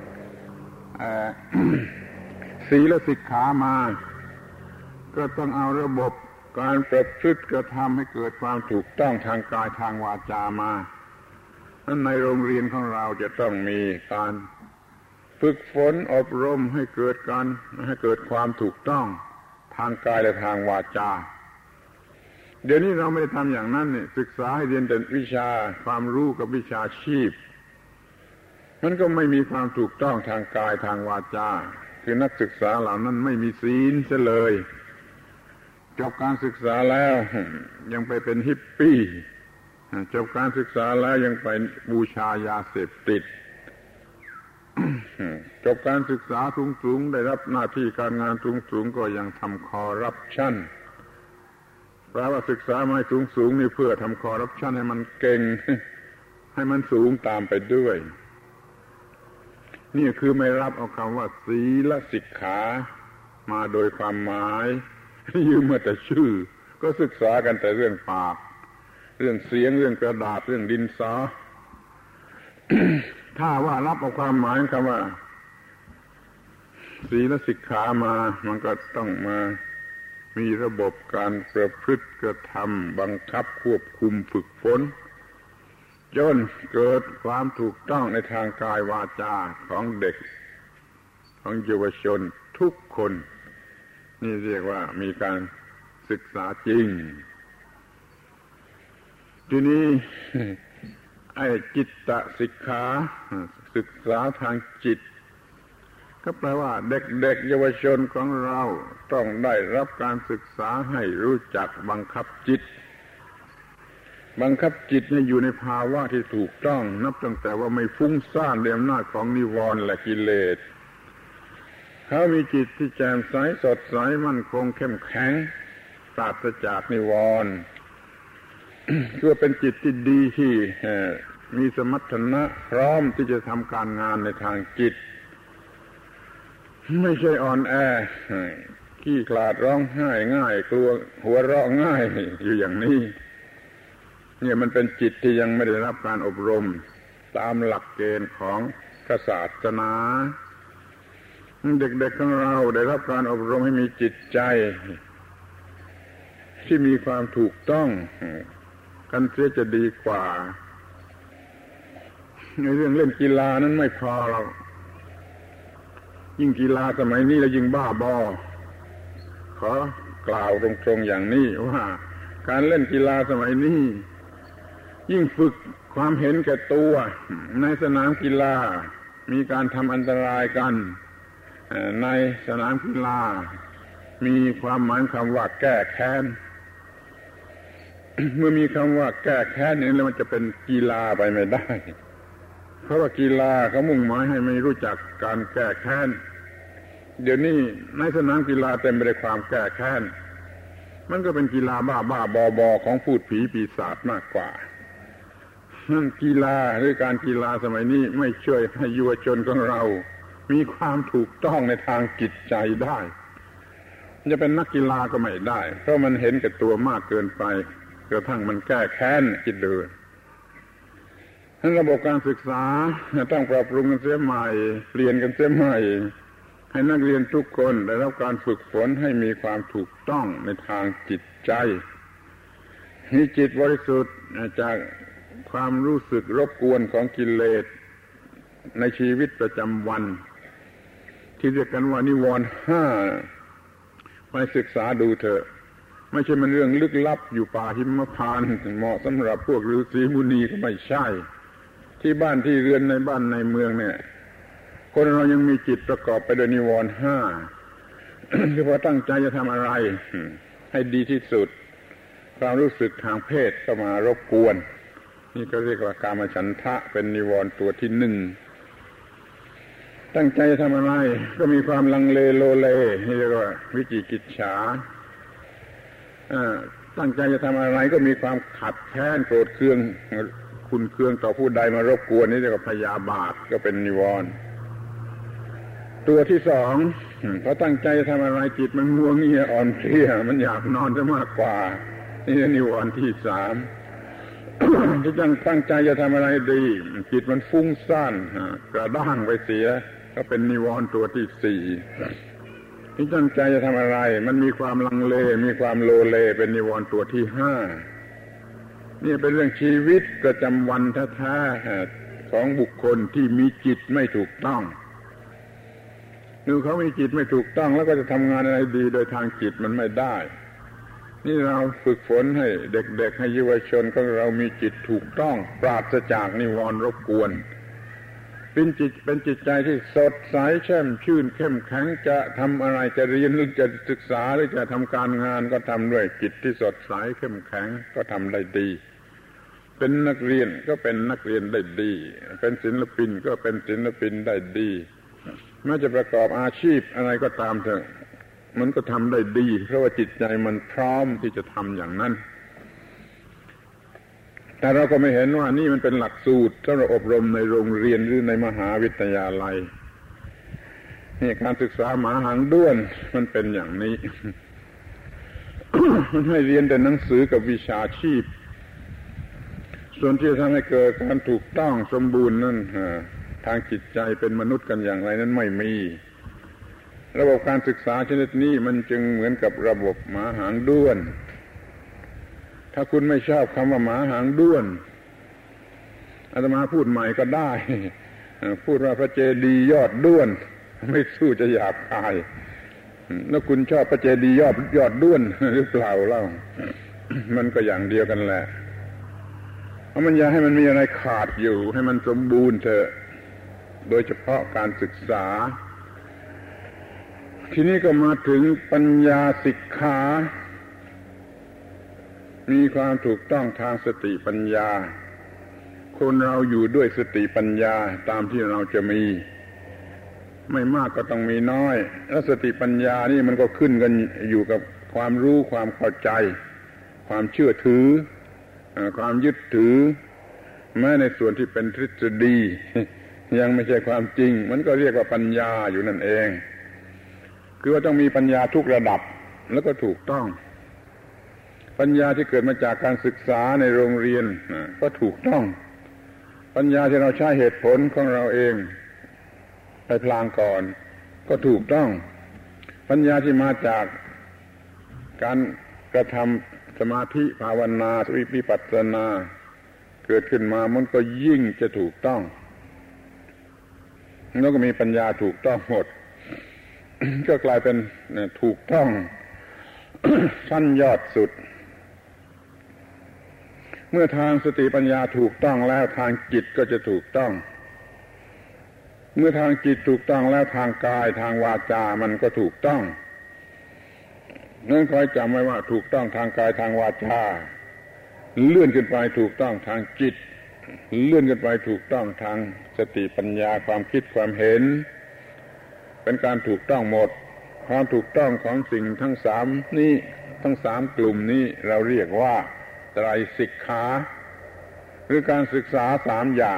ศีลสิกขามาก็ต้องเอาระบบการประพฤติกระทำให้เกิดความถูกต้องทางกายทางวาจามานั้นในโรงเรียนของเราจะต้องมีการฝึกฝนอบรมให้เกิดการให้เกิดความถูกต้องทางกายและทางวาจาเดี๋ยวนี้เราไม่ได้ทำอย่างนั้นนี่ศึกษาให้เรียนแต่วิชาความรู้กับวิชาชีพมันก็ไม่มีความถูกต้องทางกายทางวาจาคือนักศึกษาเหล่านั้นไม่มีศีลเสียเลยจบการศึกษาแล้วยังไปเป็นฮิปปี้จบการศึกษาแล้วยังไปบูชายาเสพติดจบการศึกษาสูงๆได้รับหน้าที่การงานสูงๆก็ยังทำคอร์รัปชันแปลว่าศึกษามาให้สูงๆนี่เพื่อทำคอร์รัปชันให้มันเก่งให้มันสูงตามไปด้วยนี่คือไม่รับเอาคำว่าศีลสิกขามาโดยความหมายยืมมาแต่ชื่อก็ศึกษากันแต่เรื่องปากเรื่องเสียงเรื่องกระดาษเรื่องดินสอ ถ้าว่ารับเอาความหมายคำว่าศีลสิกขามามันก็ต้องมามีระบบการประพฤติกระทำบังคับควบคุมฝึกฝนจนเกิดความถูกต้องในทางกายวาจาของเด็กของเยาวชนทุกคนนี่เรียกว่ามีการศึกษาจริงทีนี้ ไอ้จิตตสิกขาศึกษาทางจิตก็แปลว่าเด็กๆเยาวชนของเราต้องได้รับการศึกษาให้รู้จักบังคับจิตบังคับจิตให้อยู่ในภาวะที่ถูกต้องนับตั้งแต่ว่าไม่ฟุ้งซ่านด้วยอำนาจของนิวรณ์และกิเลสเขามีจิตที่แจ่มใสสดใสมั่นคงเข้มแข็งปราศจากนิวรณ์คือเป็นจิตที่ดีที่มีสมรรถนะพร้อมที่จะทำการงานในทางจิตไม่ใช่อ่อนแอขี้ขลาดร้องไห้ง่ายกลัวหัวเราะง่ายอยู่อย่างนี้เนี่ยมันเป็นจิตที่ยังไม่ได้รับการอบรมตามหลักเกณฑ์ของศาสนาเด็กๆของเราได้รับการอบรมให้มีจิตใจที่มีความถูกต้องกันเสียจะดีกว่าในเรื่องเล่นกีฬานั้นไม่พอหรอกยิ่งกีฬาสมัยนี้แล้วยิ่งบ้าบอขอกล่าวตรงๆอย่างนี้ว่าการเล่นกีฬาสมัยนี้ยิ่งฝึกความเห็นแก่ตัวในสนามกีฬามีการทำอันตรายกันในสนามกีฬามีความหมายคำว่าแก้แค้นเมื่อมีคำว่าแก้แค้นนี่แล้วมันจะเป็นกีฬาไปไม่ได้เพราะว่ากีฬาเขามุ่งหมายให้ไม่รู้จักการแก้แค้นเดี๋ยวนี้ในสนามกีฬาเต็มไปด้วยความแก้แค้นมันก็เป็นกีฬาบ้าบ้าบอบอของพูดผีปีศาจมากกว่ากีฬาหรือการกีฬาสมัยนี้ไม่ช่วยให้เยาวชนของเรามีความถูกต้องในทางจิตใจได้จะเป็นนักกีฬาก็ไม่ได้เพราะมันเห็นแก่ตัวมากเกินไปกระทั่งมันแก้แค้นคิดดูทั้งระบบการศึกษาต้องปรับปรุงกันเสียใหม่เปลี่ยนกันเสียใหม่ให้นักเรียนทุกคนได้รับการฝึกฝนให้มีความถูกต้องในทางจิตใจมีจิตบริสุทธิ์จากความรู้สึกรบกวนของกิเลสในชีวิตประจำวันที่เรียกกันว่านิวรณ์ห้าไปศึกษาดูเถอะไม่ใช่มันเรื่องลึกลับอยู่ป่าหิมพานต์เหมาะสำหรับพวกฤาษีมุนีก็ไม่ใช่ที่บ้านที่เรือนในบ้านในเมืองเนี่ยคนเรายังมีจิตประกอบไปด้วยนิวรณ์ห้าคือพอตั้งใจจะทำอะไรให้ดีที่สุดความรู้สึกทางเพศก็มารบกวนนี่ก็เรียกว่ากามฉันทะเป็นนิวรณ์ตัวที่หนึ่งตั้งใจทำอะไรก็มีความลังเลโลเลนี่เรียกว่าวิจิกิจฉาตั้งใจจะทำอะไรก็มีความขัดแค้นโกรธเคืองขุ่นเคืองต่อผู้ใดมารบกวนนี่เรียกว่าพยาบาทก็เป็นนิวรณ์ตัวที่สองพอตั้งใจทำอะไรจิตมันง่วงเงียอ่อนเพลียมันอยากนอนซะมากกว่านี่นิวรณ์ที่สามที่ตั้งตั้งใจจะทำอะไรดีจิตมันฟุ้งซ่านกระด้างไปเสียก็เป็นนิวรณ์ตัวที่สี่ที่ตั้งใจจะทำอะไรมันมีความลังเลมีความโลเลเป็นนิวรณ์ตัวที่ห้านี่เป็นเรื่องชีวิตประจำวันแท้ๆของบุคคลที่มีจิตไม่ถูกต้องดูเขามีจิตไม่ถูกต้องแล้วก็จะทำงานอะไรดีโดยทางจิตมันไม่ได้นี่เราฝึกฝนให้เด็กๆให้เยาวชนของเรามีจิตถูกต้องปราศจากนิวรณ์รบกวนเป็นจิตเป็นจิตใจที่สดใสแช่มชื่นเข้มแข็งจะทำอะไรจะเรียนหรือจะศึกษาหรือจะทำการงานก็ทำด้วยจิตที่สดใสเข้มแข็งก็ทำได้ดีเป็นนักเรียนก็เป็นนักเรียนได้ดีเป็นศิลปินก็เป็นศิลปินได้ดีแม้จะประกอบอาชีพอะไรก็ตามเถอะมันก็ทำได้ดีเพราะว่าจิตใจมันพร้อมที่จะทำอย่างนั้นแต่เราก็ไม่เห็นว่านี่มันเป็นหลักสูตรสำหรับอบรมในโรงเรียนหรือในมหาวิทยาลัยนี่การศึกษามหาด้วนมันเป็นอย่างนี้ มันให้เรียนแต่หนังสือกับวิชาชีพส่วนที่จะทำให้เกิดการถูกต้องสมบูรณ์นั่นทางจิตใจเป็นมนุษย์กันอย่างไรนั้นไม่มีระบบการศึกษาชนิดนี้มันจึงเหมือนกับระบบหมาหางด้วนถ้าคุณไม่ชอบคำว่าหมาหางด้วนอาตมาพูดใหม่ก็ได้พูดว่าพระเจดีย์ยอดด้วนไม่สู้จะหยาบคายแล้วคุณชอบพระเจดีย์ยอดยอดด้วนหรือเปล่าเล่ามันก็อย่างเดียวกันแหละเพราะมันอยากให้มันมีอะไรขาดอยู่ให้มันสมบูรณ์เถอะโดยเฉพาะการศึกษาทีนี้ก็มาถึงปัญญาสิกขามีความถูกต้องทางสติปัญญาคนเราอยู่ด้วยสติปัญญาตามที่เราจะมีไม่มากก็ต้องมีน้อยแล้วสติปัญญานี่มันก็ขึ้นกันอยู่กับความรู้ความเข้าใจความเชื่อถือความยึดถือแม้ในส่วนที่เป็นทฤษฎียังไม่ใช่ความจริงมันก็เรียกว่าปัญญาอยู่นั่นเองคือว่าต้องมีปัญญาทุกระดับแล้วก็ถูกต้องปัญญาที่เกิดมาจากการศึกษาในโรงเรียนก็ถูกต้องปัญญาที่เราใช้เหตุผลของเราเองไปพลางก่อนก็ถูกต้องปัญญาที่มาจากการกระทำสมาธิภาวนาวิปัสสนาเกิดขึ้นมามันก็ยิ่งจะถูกต้องแล้วก็มีปัญญาถูกต้องหมด ก็กลายเป็นถูกต้อง ชั้นยอดสุดเมื่อทางสติปัญญาถูกต้องแล้วทางจิตก็จะถูกต้องเมื่อทางจิตถูกต้องแล้วทางกายทางวาจามันก็ถูกต้องนั่นคอยจำไว้ว่าถูกต้องทางกายทางวาจาเลื่อนขึ้นไปถูกต้องทางจิตเลื่อนขึ้นไปถูกต้องทางสติปัญญาความคิดความเห็นเป็นการถูกต้องหมดความถูกต้องของสิ่งทั้งสามนี้ทั้งสามกลุ่มนี้เราเรียกว่าไตรสิกขาหรือการศึกษาสามอย่าง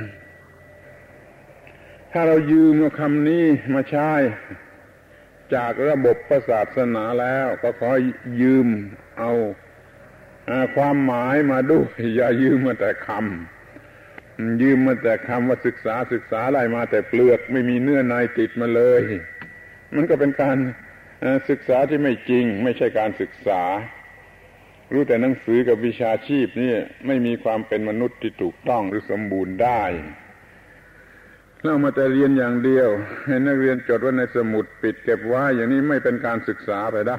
ถ้าเรายืมคำนี้มาใช้จากระบบศาสนาแล้วก็ขอยืมเอาความหมายมาด้วยอย่ายืมมาแต่คำยืมมาแต่คำว่าศึกษาศึกษาไล่มาแต่เปลือกไม่มีเนื้อในติดมาเลยมันก็เป็นการศึกษาที่ไม่จริงไม่ใช่การศึกษารู้แต่หนังสือกับวิชาชีพนี่ไม่มีความเป็นมนุษย์ที่ถูกต้องหรือสมบูรณ์ได้เรามาแต่เรียนอย่างเดียวให้นักเรียนจดไว้ในสมุดปิดเก็บไว้อย่างนี้ไม่เป็นการศึกษาไปได้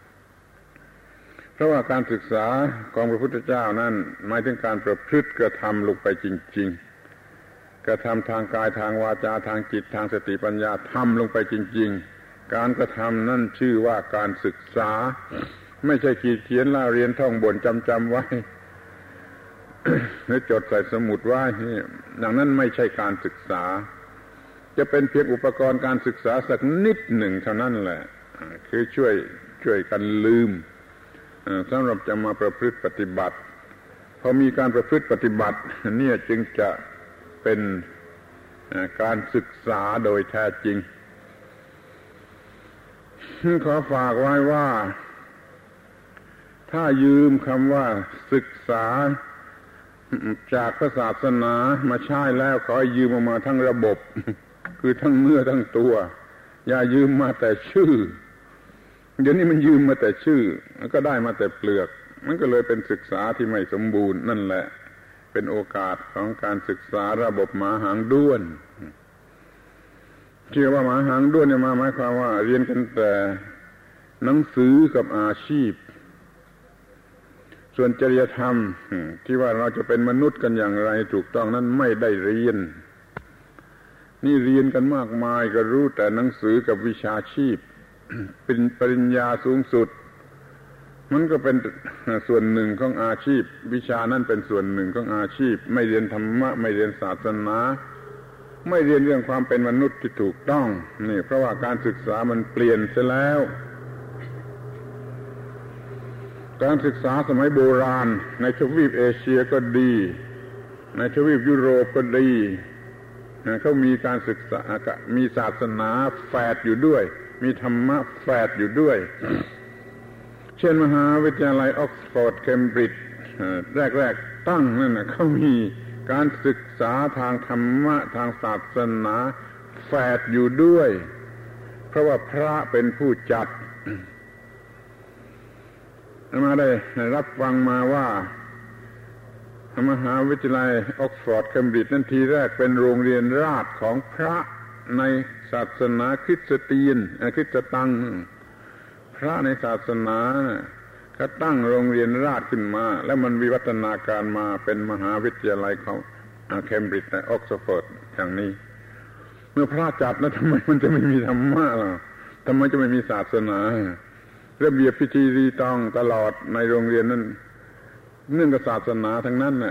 เพราะว่าการศึกษาของพระพุทธเจ้านั้นหมายถึงการประพฤติกระทำลงไปจริงๆกระทำทางกายทางวาจาทางจิตทางสติปัญญาทำลงไปจริงๆการกระทำนั่นชื่อว่าการศึกษาไม่ใช่ขีดเขียนล่าเรียนท่องบนจำจำไว้ หรือจดใส่สมุดไว้อย่างนั้นไม่ใช่การศึกษาจะเป็นเพียงอุปกรณ์การศึกษาสักนิดหนึ่งเท่านั้นแหละคือช่วยช่วยกันลืมสำหรับจะมาประพฤติปฏิบัติพอมีการประพฤติปฏิบัติเนี่ยจึงจะเป็นการศึกษาโดยแท้จริงขอฝากไว้ว่าถ้ายืมคำว่าศึกษาจากพระศาสนามาใช้แล้วขอยืมออกมาทั้งระบบคือทั้งเนื้อทั้งตัวอย่ายืมมาแต่ชื่อเดี๋ยวนี้มันยืมมาแต่ชื่อแล้วก็ได้มาแต่เปลือกมันก็เลยเป็นศึกษาที่ไม่สมบูรณ์นั่นแหละเป็นโอกาสของการศึกษาระบบหมาหางด้วนที่ว่าหมาหางด้วนเนี่ยมาหมายความว่าเรียนกันแต่หนังสือกับอาชีพส่วนจริยธรรมที่ว่าเราจะเป็นมนุษย์กันอย่างไรถูกต้องนั้นไม่ได้เรียนนี่เรียนกันมากมายก็รู้แต่หนังสือกับวิชาชีพเป็นปริญญาสูงสุดมันก็เป็นส่วนหนึ่งของอาชีพวิชานั้นเป็นส่วนหนึ่งของอาชีพไม่เรียนธรรมะไม่เรียนศาสนาไม่เรียนเรื่องความเป็นมนุษย์ที่ถูกต้องนี่เพราะว่าการศึกษามันเปลี่ยนเสียแล้วการศึกษาสมัยโบราณในทวีปเอเชียก็ดีในทวีปยุโรปก็ดีเขามีการศึกษามีศาสนาแฝดอยู่ด้วยมีธรรมะแฝดอยู่ด้วยเช่นมหาวิทยาลัยออกซฟอร์ดเคมบริดจ์แรกๆตั้งนั่นนะเขามีการศึกษาทางธรรมะทางศาสนาแฝดอยู่ด้วยเพราะว่าพระเป็นผู้จัดมาได้รับฟังมาว่ามหาวิทยาลัยออกซฟอร์ดเคมบริดจ์นั้นทีแรกเป็นโรงเรียนราชของพระในศาสนาคริสเตียนคริสตตังพระในศาสนาเขาตั้งโรงเรียนราชขึ้นมาแล้วมันวิวัฒนาการมาเป็นมหาวิทยาลัยของเคมบริดจ์และออกซฟอร์ดอย่างนี้เมื่อพระจัดแล้วทำไมมันจะไม่มีธรรมะล่ะทำไมจะไม่มีศาสนาระเบียบพิธีรีตองตลอดในโรงเรียนนั้นเนื่องกับศาสนาทั้งนั้นน่ะ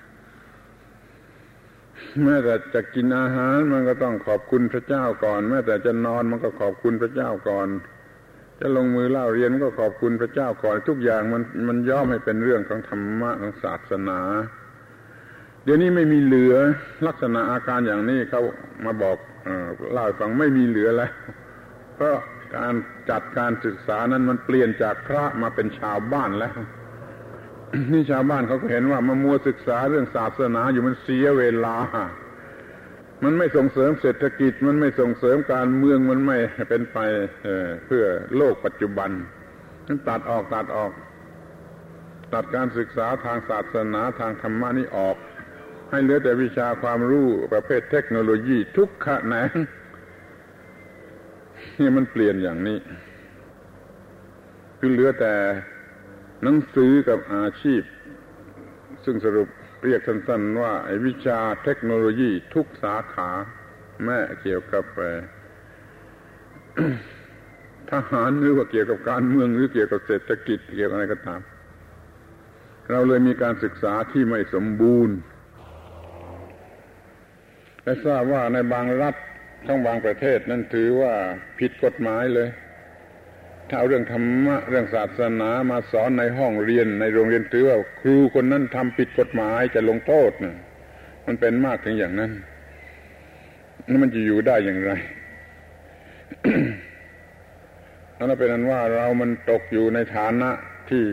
แม้แต่จะกินอาหารมันก็ต้องขอบคุณพระเจ้าก่อนแม้แต่จะนอนมันก็ขอบคุณพระเจ้าก่อนจะลงมือเล่าเรียนก็ขอบคุณพระเจ้าก่อนทุกอย่างมันมันย่อมให้เป็นเรื่องของธรรมะของศาสนาเดี๋ยวนี้ไม่มีเหลือลักษณะอาการอย่างนี้เขามาบอกเอ่อเล่าให้ฟังไม่มีเหลือแล้วเพราะการจัดการศึกษานั้นมันเปลี่ยนจากพระมาเป็นชาวบ้านแล้วนี่ชาวบ้านเขาก็เห็นว่ามามัวศึกษาเรื่องศาสนาอยู่มันเสียเวลามันไม่ส่งเสริมเศรษฐกิจมันไม่ส่งเสริมการเมืองมันไม่เป็นไป เอ่อ เพื่อโลกปัจจุบันนั้นตัดออกตัดออกตัดการศึกษาทางศาสนาทางธรรมะนี่ออกให้เหลือแต่วิชาความรู้ประเภทเทคโนโลยีทุกแขนงนี่มันเปลี่ยนอย่างนี้คือเหลือแต่หนังสือกับอาชีพซึ่งสรุปเรียกสั้นๆว่าไอ้วิชาเทคโนโลยีทุกสาขาแม้เกี่ยวกับ ทหารหรือว่าเกี่ยวกับการเมืองหรือเกี่ยวกับเศรษฐกิจเกี่ยวกับอะไรก็ตามเราเลยมีการศึกษาที่ไม่สมบูรณ์และทราบว่าในบางรัฐทั้งบางประเทศนั้นถือว่าผิดกฎหมายเลยถ้าเอาเรื่องธรรมะเรื่องศาสนามาสอนในห้องเรียนในโรงเรียนถือว่าครูคนนั้นทำผิดกฎหมายจะลงโทษนะมันเป็นมากถึงอย่างนั้นแล้วมันจะอยู่ได้อย่างไร นั่นเป็นอันว่าเรามันตกอยู่ในฐานะที่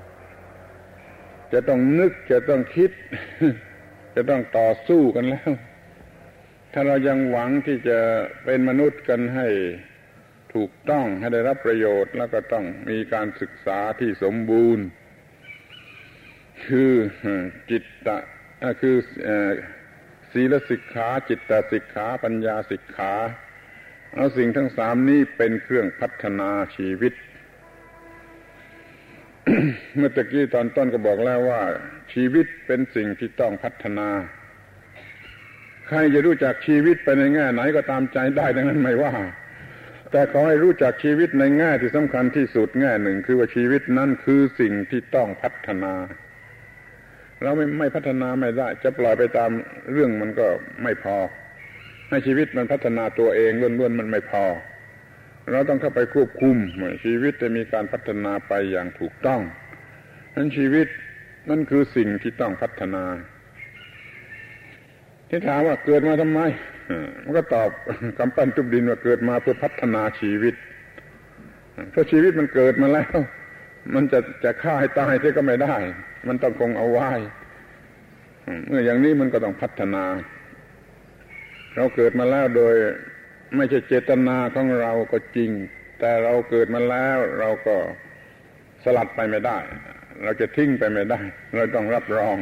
จะต้องนึกจะต้องคิด จะต้องต่อสู้กันแล้วถ้าเรายังหวังที่จะเป็นมนุษย์กันให้ถูกต้องให้ได้รับประโยชน์แล้วก็ต้องมีการศึกษาที่สมบูรณ์คือจิตตะคือศีลสิกขาจิตตสิกขาปัญญาสิกขาเอาสิ่งทั้งสามนี้เป็นเครื่องพัฒนาชีวิต เมื่อตะกี้ตอนต้นก็บอกแล้วว่าชีวิตเป็นสิ่งที่ต้องพัฒนาใครจะรู้จักชีวิตไปในแง่ไหนก็ตามใจได้ดังนั้นไม่ว่าแต่ขอให้รู้จักชีวิตในแง่ที่สำคัญที่สุดแง่หนึ่งคือว่าชีวิตนั้นคือสิ่งที่ต้องพัฒนาเราไม่ไม่พัฒนาไม่ได้จะปล่อยไปตามเรื่องมันก็ไม่พอให้ชีวิตมันพัฒนาตัวเองล้วนๆมันไม่พอเราต้องเข้าไปควบคุมชีวิตจะมีการพัฒนาไปอย่างถูกต้องนั้นชีวิตนั่นคือสิ่งที่ต้องพัฒนาที่ถามว่าเกิดมาทำไมมันก็ตอบกำปั้นทุบดินว่าเกิดมาเพื่อพัฒนาชีวิตเพราะชีวิตมันเกิดมาแล้วมันจะจะฆ่าให้ตายที่ก็ไม่ได้มันต้องคงเอาไว้เมื่ออย่างนี้มันก็ต้องพัฒนาเราเกิดมาแล้วโดยไม่ใช่เจตนาของเราก็จริงแต่เราเกิดมาแล้วเราก็สลัดไปไม่ได้เราจะทิ้งไปไม่ได้เราต้องรับรอง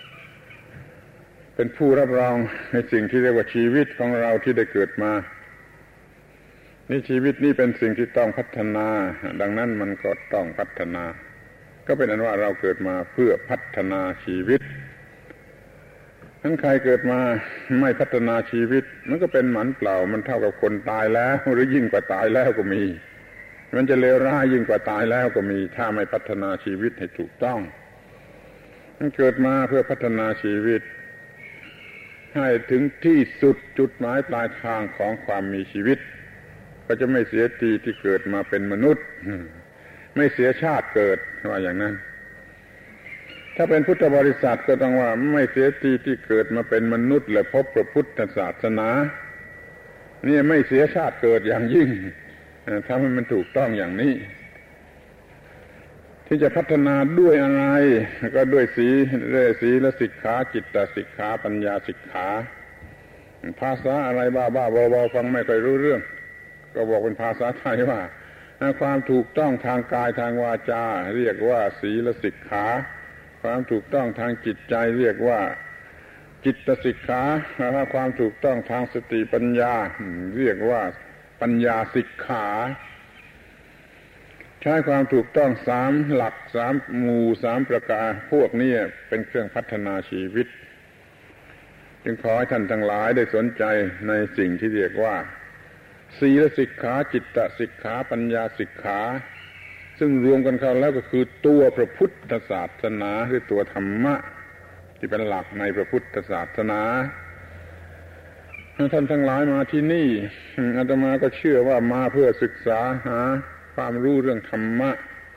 เป็นผู้รับรองในสิ่งที่เรียกว่าชีวิตของเราที่ได้เกิดมานี่ชีวิตนี้เป็นสิ่งที่ต้องพัฒนาดังนั้นมันก็ต้องพัฒนาก็เป็นอันว่าเราเกิดมาเพื่อพัฒนาชีวิตทั้งใครเกิดมาไม่พัฒนาชีวิตมันก็เป็นหมันเปล่ามันเท่ากับคนตายแล้วหรือยิ่งกว่าตายแล้วก็มีมันจะเลวร้ายยิ่งกว่าตายแล้วก็มีถ้าไม่พัฒนาชีวิตให้ถูกต้องมันเกิดมาเพื่อพัฒนาชีวิตให้ถึงที่สุดจุดหมายปลายทางของความมีชีวิตก็จะไม่เสียทีที่เกิดมาเป็นมนุษย์ไม่เสียชาติเกิดว่าอย่างนั้นถ้าเป็นพุทธบริษัทก็ต้องว่าไม่เสียทีที่เกิดมาเป็นมนุษย์และพบพระพุทธศาสนานี่ไม่เสียชาติเกิดอย่างยิ่งถ้ามันถูกต้องอย่างนี้ที่จะพัฒนาด้วยอะไรก็ด้วยศีลศีลสิกขาจิตตสิกขาปัญญาสิกขาภาษาอะไรบ้าๆบอๆฟังไม่ค่อยรู้เรื่องก็บอกเป็นภาษาไทยว่าความถูกต้องทางกายทางวาจาเรียกว่าศีลสิกขาความถูกต้องทางจิตใจเรียกว่าจิตตสิกขาและความถูกต้องทางสติปัญญาเรียกว่าปัญญาสิกขาใช้ความถูกต้องสามหลักสามหมู่สามประการพวกนี้เป็นเครื่องพัฒนาชีวิตจึงขอให้ท่านทั้งหลายได้สนใจในสิ่งที่เรียกว่าศีลสิกขาจิตตสิกขาปัญญาสิกขาซึ่งรวมกันเข้าแล้วก็คือตัวพระพุทธศาสนาหรือตัวธรรมะที่เป็นหลักในพระพุทธศาสนาท่านทั้งหลายมาที่นี่อาตมาก็เชื่อว่ามาเพื่อศึกษาหาความรู้เรื่องธรรมะ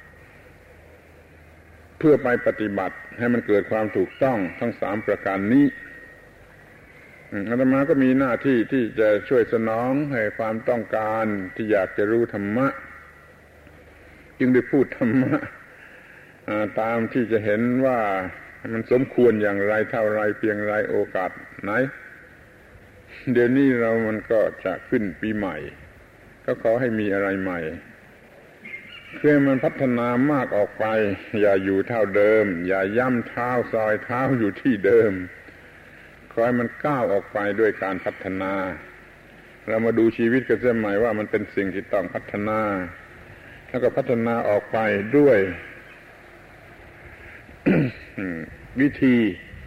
เพื่อไปปฏิบัติให้มันเกิดความถูกต้องทั้งสามประการนี้อาตมาก็มีหน้าที่ที่จะช่วยสนองให้ความต้องการที่อยากจะรู้ธรรมะจึงได้พูดธรรมะตามที่จะเห็นว่ามันสมควรอย่างไรเท่าไรเพียงไรโอกาสไหนเดี๋ยวนี้เรามันก็จะขึ้นปีใหม่ก็ขอให้มีอะไรใหม่เพื่อมันพัฒนามากออกไปอย่าอยู่เท่าเดิมอย่าย่ำเท้าซอยเท้าอยู่ที่เดิมขอให้มันก้าวออกไปด้วยการพัฒนาเรามาดูชีวิตกันเสียใหม่ว่ามันเป็นสิ่งที่ต้องพัฒนาแล้วก็พัฒนาออกไปด้วย วิธี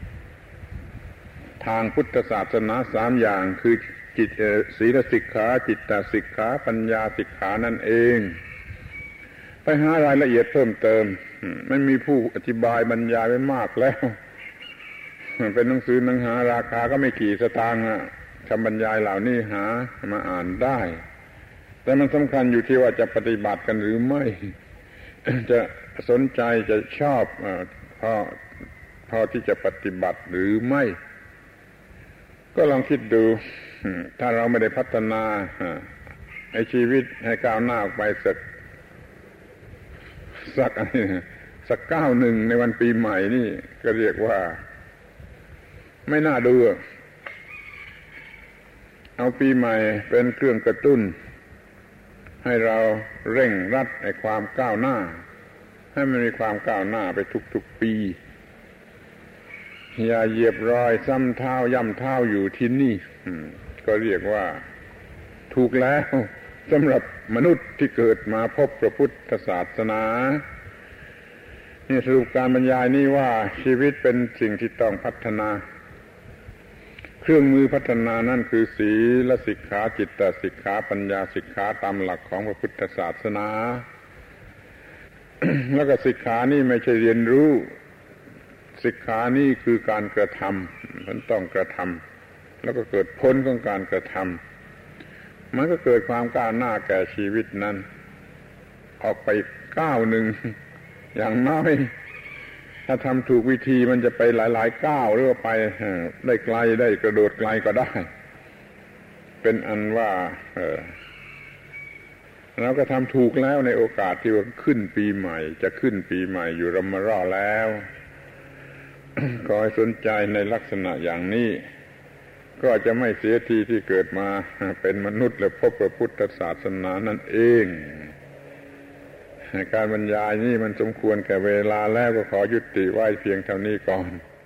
ทางพุทธศาสนาสามอย่างคือจิตศีลสิกขาจิตตสิกขาปัญญาสิกขานั่นเองไปหารายละเอียดเพิ่มเติมไม่มีผู้อธิบายบรรยายไว้มากแล้วเป็นหนังสือหนังหาราคาก็ไม่กี่สตางค์คำบรรยายเหล่านี้หามาอ่านได้แต่มันสำคัญอยู่ที่ว่าจะปฏิบัติกันหรือไม่จะสนใจจะชอบพอพอที่จะปฏิบัติหรือไม่ก็ลองคิดดูถ้าเราไม่ได้พัฒนาไอ้ชีวิตให้ก้าวหน้าออกไปสักสักอะไรสักก้าวหนึ่งในวันปีใหม่นี่ก็เรียกว่าไม่น่าดูเอาปีใหม่เป็นเครื่องกระตุ้นให้เราเร่งรัดไอ้ความก้าวหน้าให้มันมีความก้าวหน้าไปทุกๆปีอย่าเหยียบรอยซ้ำเท้าย่ำเท้าอยู่ที่นี่ก็เรียกว่าถูกแล้วสำหรับมนุษย์ที่เกิดมาพบพระพุทธศาสนานี่สรุปการบรรยายนี้ว่าชีวิตเป็นสิ่งที่ต้องพัฒนาเครื่องมือพัฒนานั่นคือศีลสิกขาจิตตสิกขาปัญญาสิกขาตามหลักของพระพุทธศาสนา แล้วก็สิกขานี่ไม่ใช่เรียนรู้สิกขานี่คือการกระทำมันต้องกระทำแล้วก็เกิดผลของการกระทำมันก็เกิดความก้าวหน้าแก่ชีวิตนั้นออกไปก้าวหนึ่งอย่างน้อยถ้าทำถูกวิธีมันจะไปหลายๆก้าวหรือว่าไปได้ไกลได้กระโดดไกลก็ได้เป็นอันว่าเออเราก็ทำถูกแล้วในโอกาสที่ว่าขึ้นปีใหม่จะขึ้นปีใหม่อยู่รำมารอแล้วขอให้สนใจในลักษณะอย่างนี้ก็จะไม่เสียทีที่เกิดมาเป็นมนุษย์และพบพระพุทธศาสนานั่นเองการบรรยายนี้มันสมควรแก่เวลาแล้วก็ขอยุติไว้เพียงเท่านี้ก่อน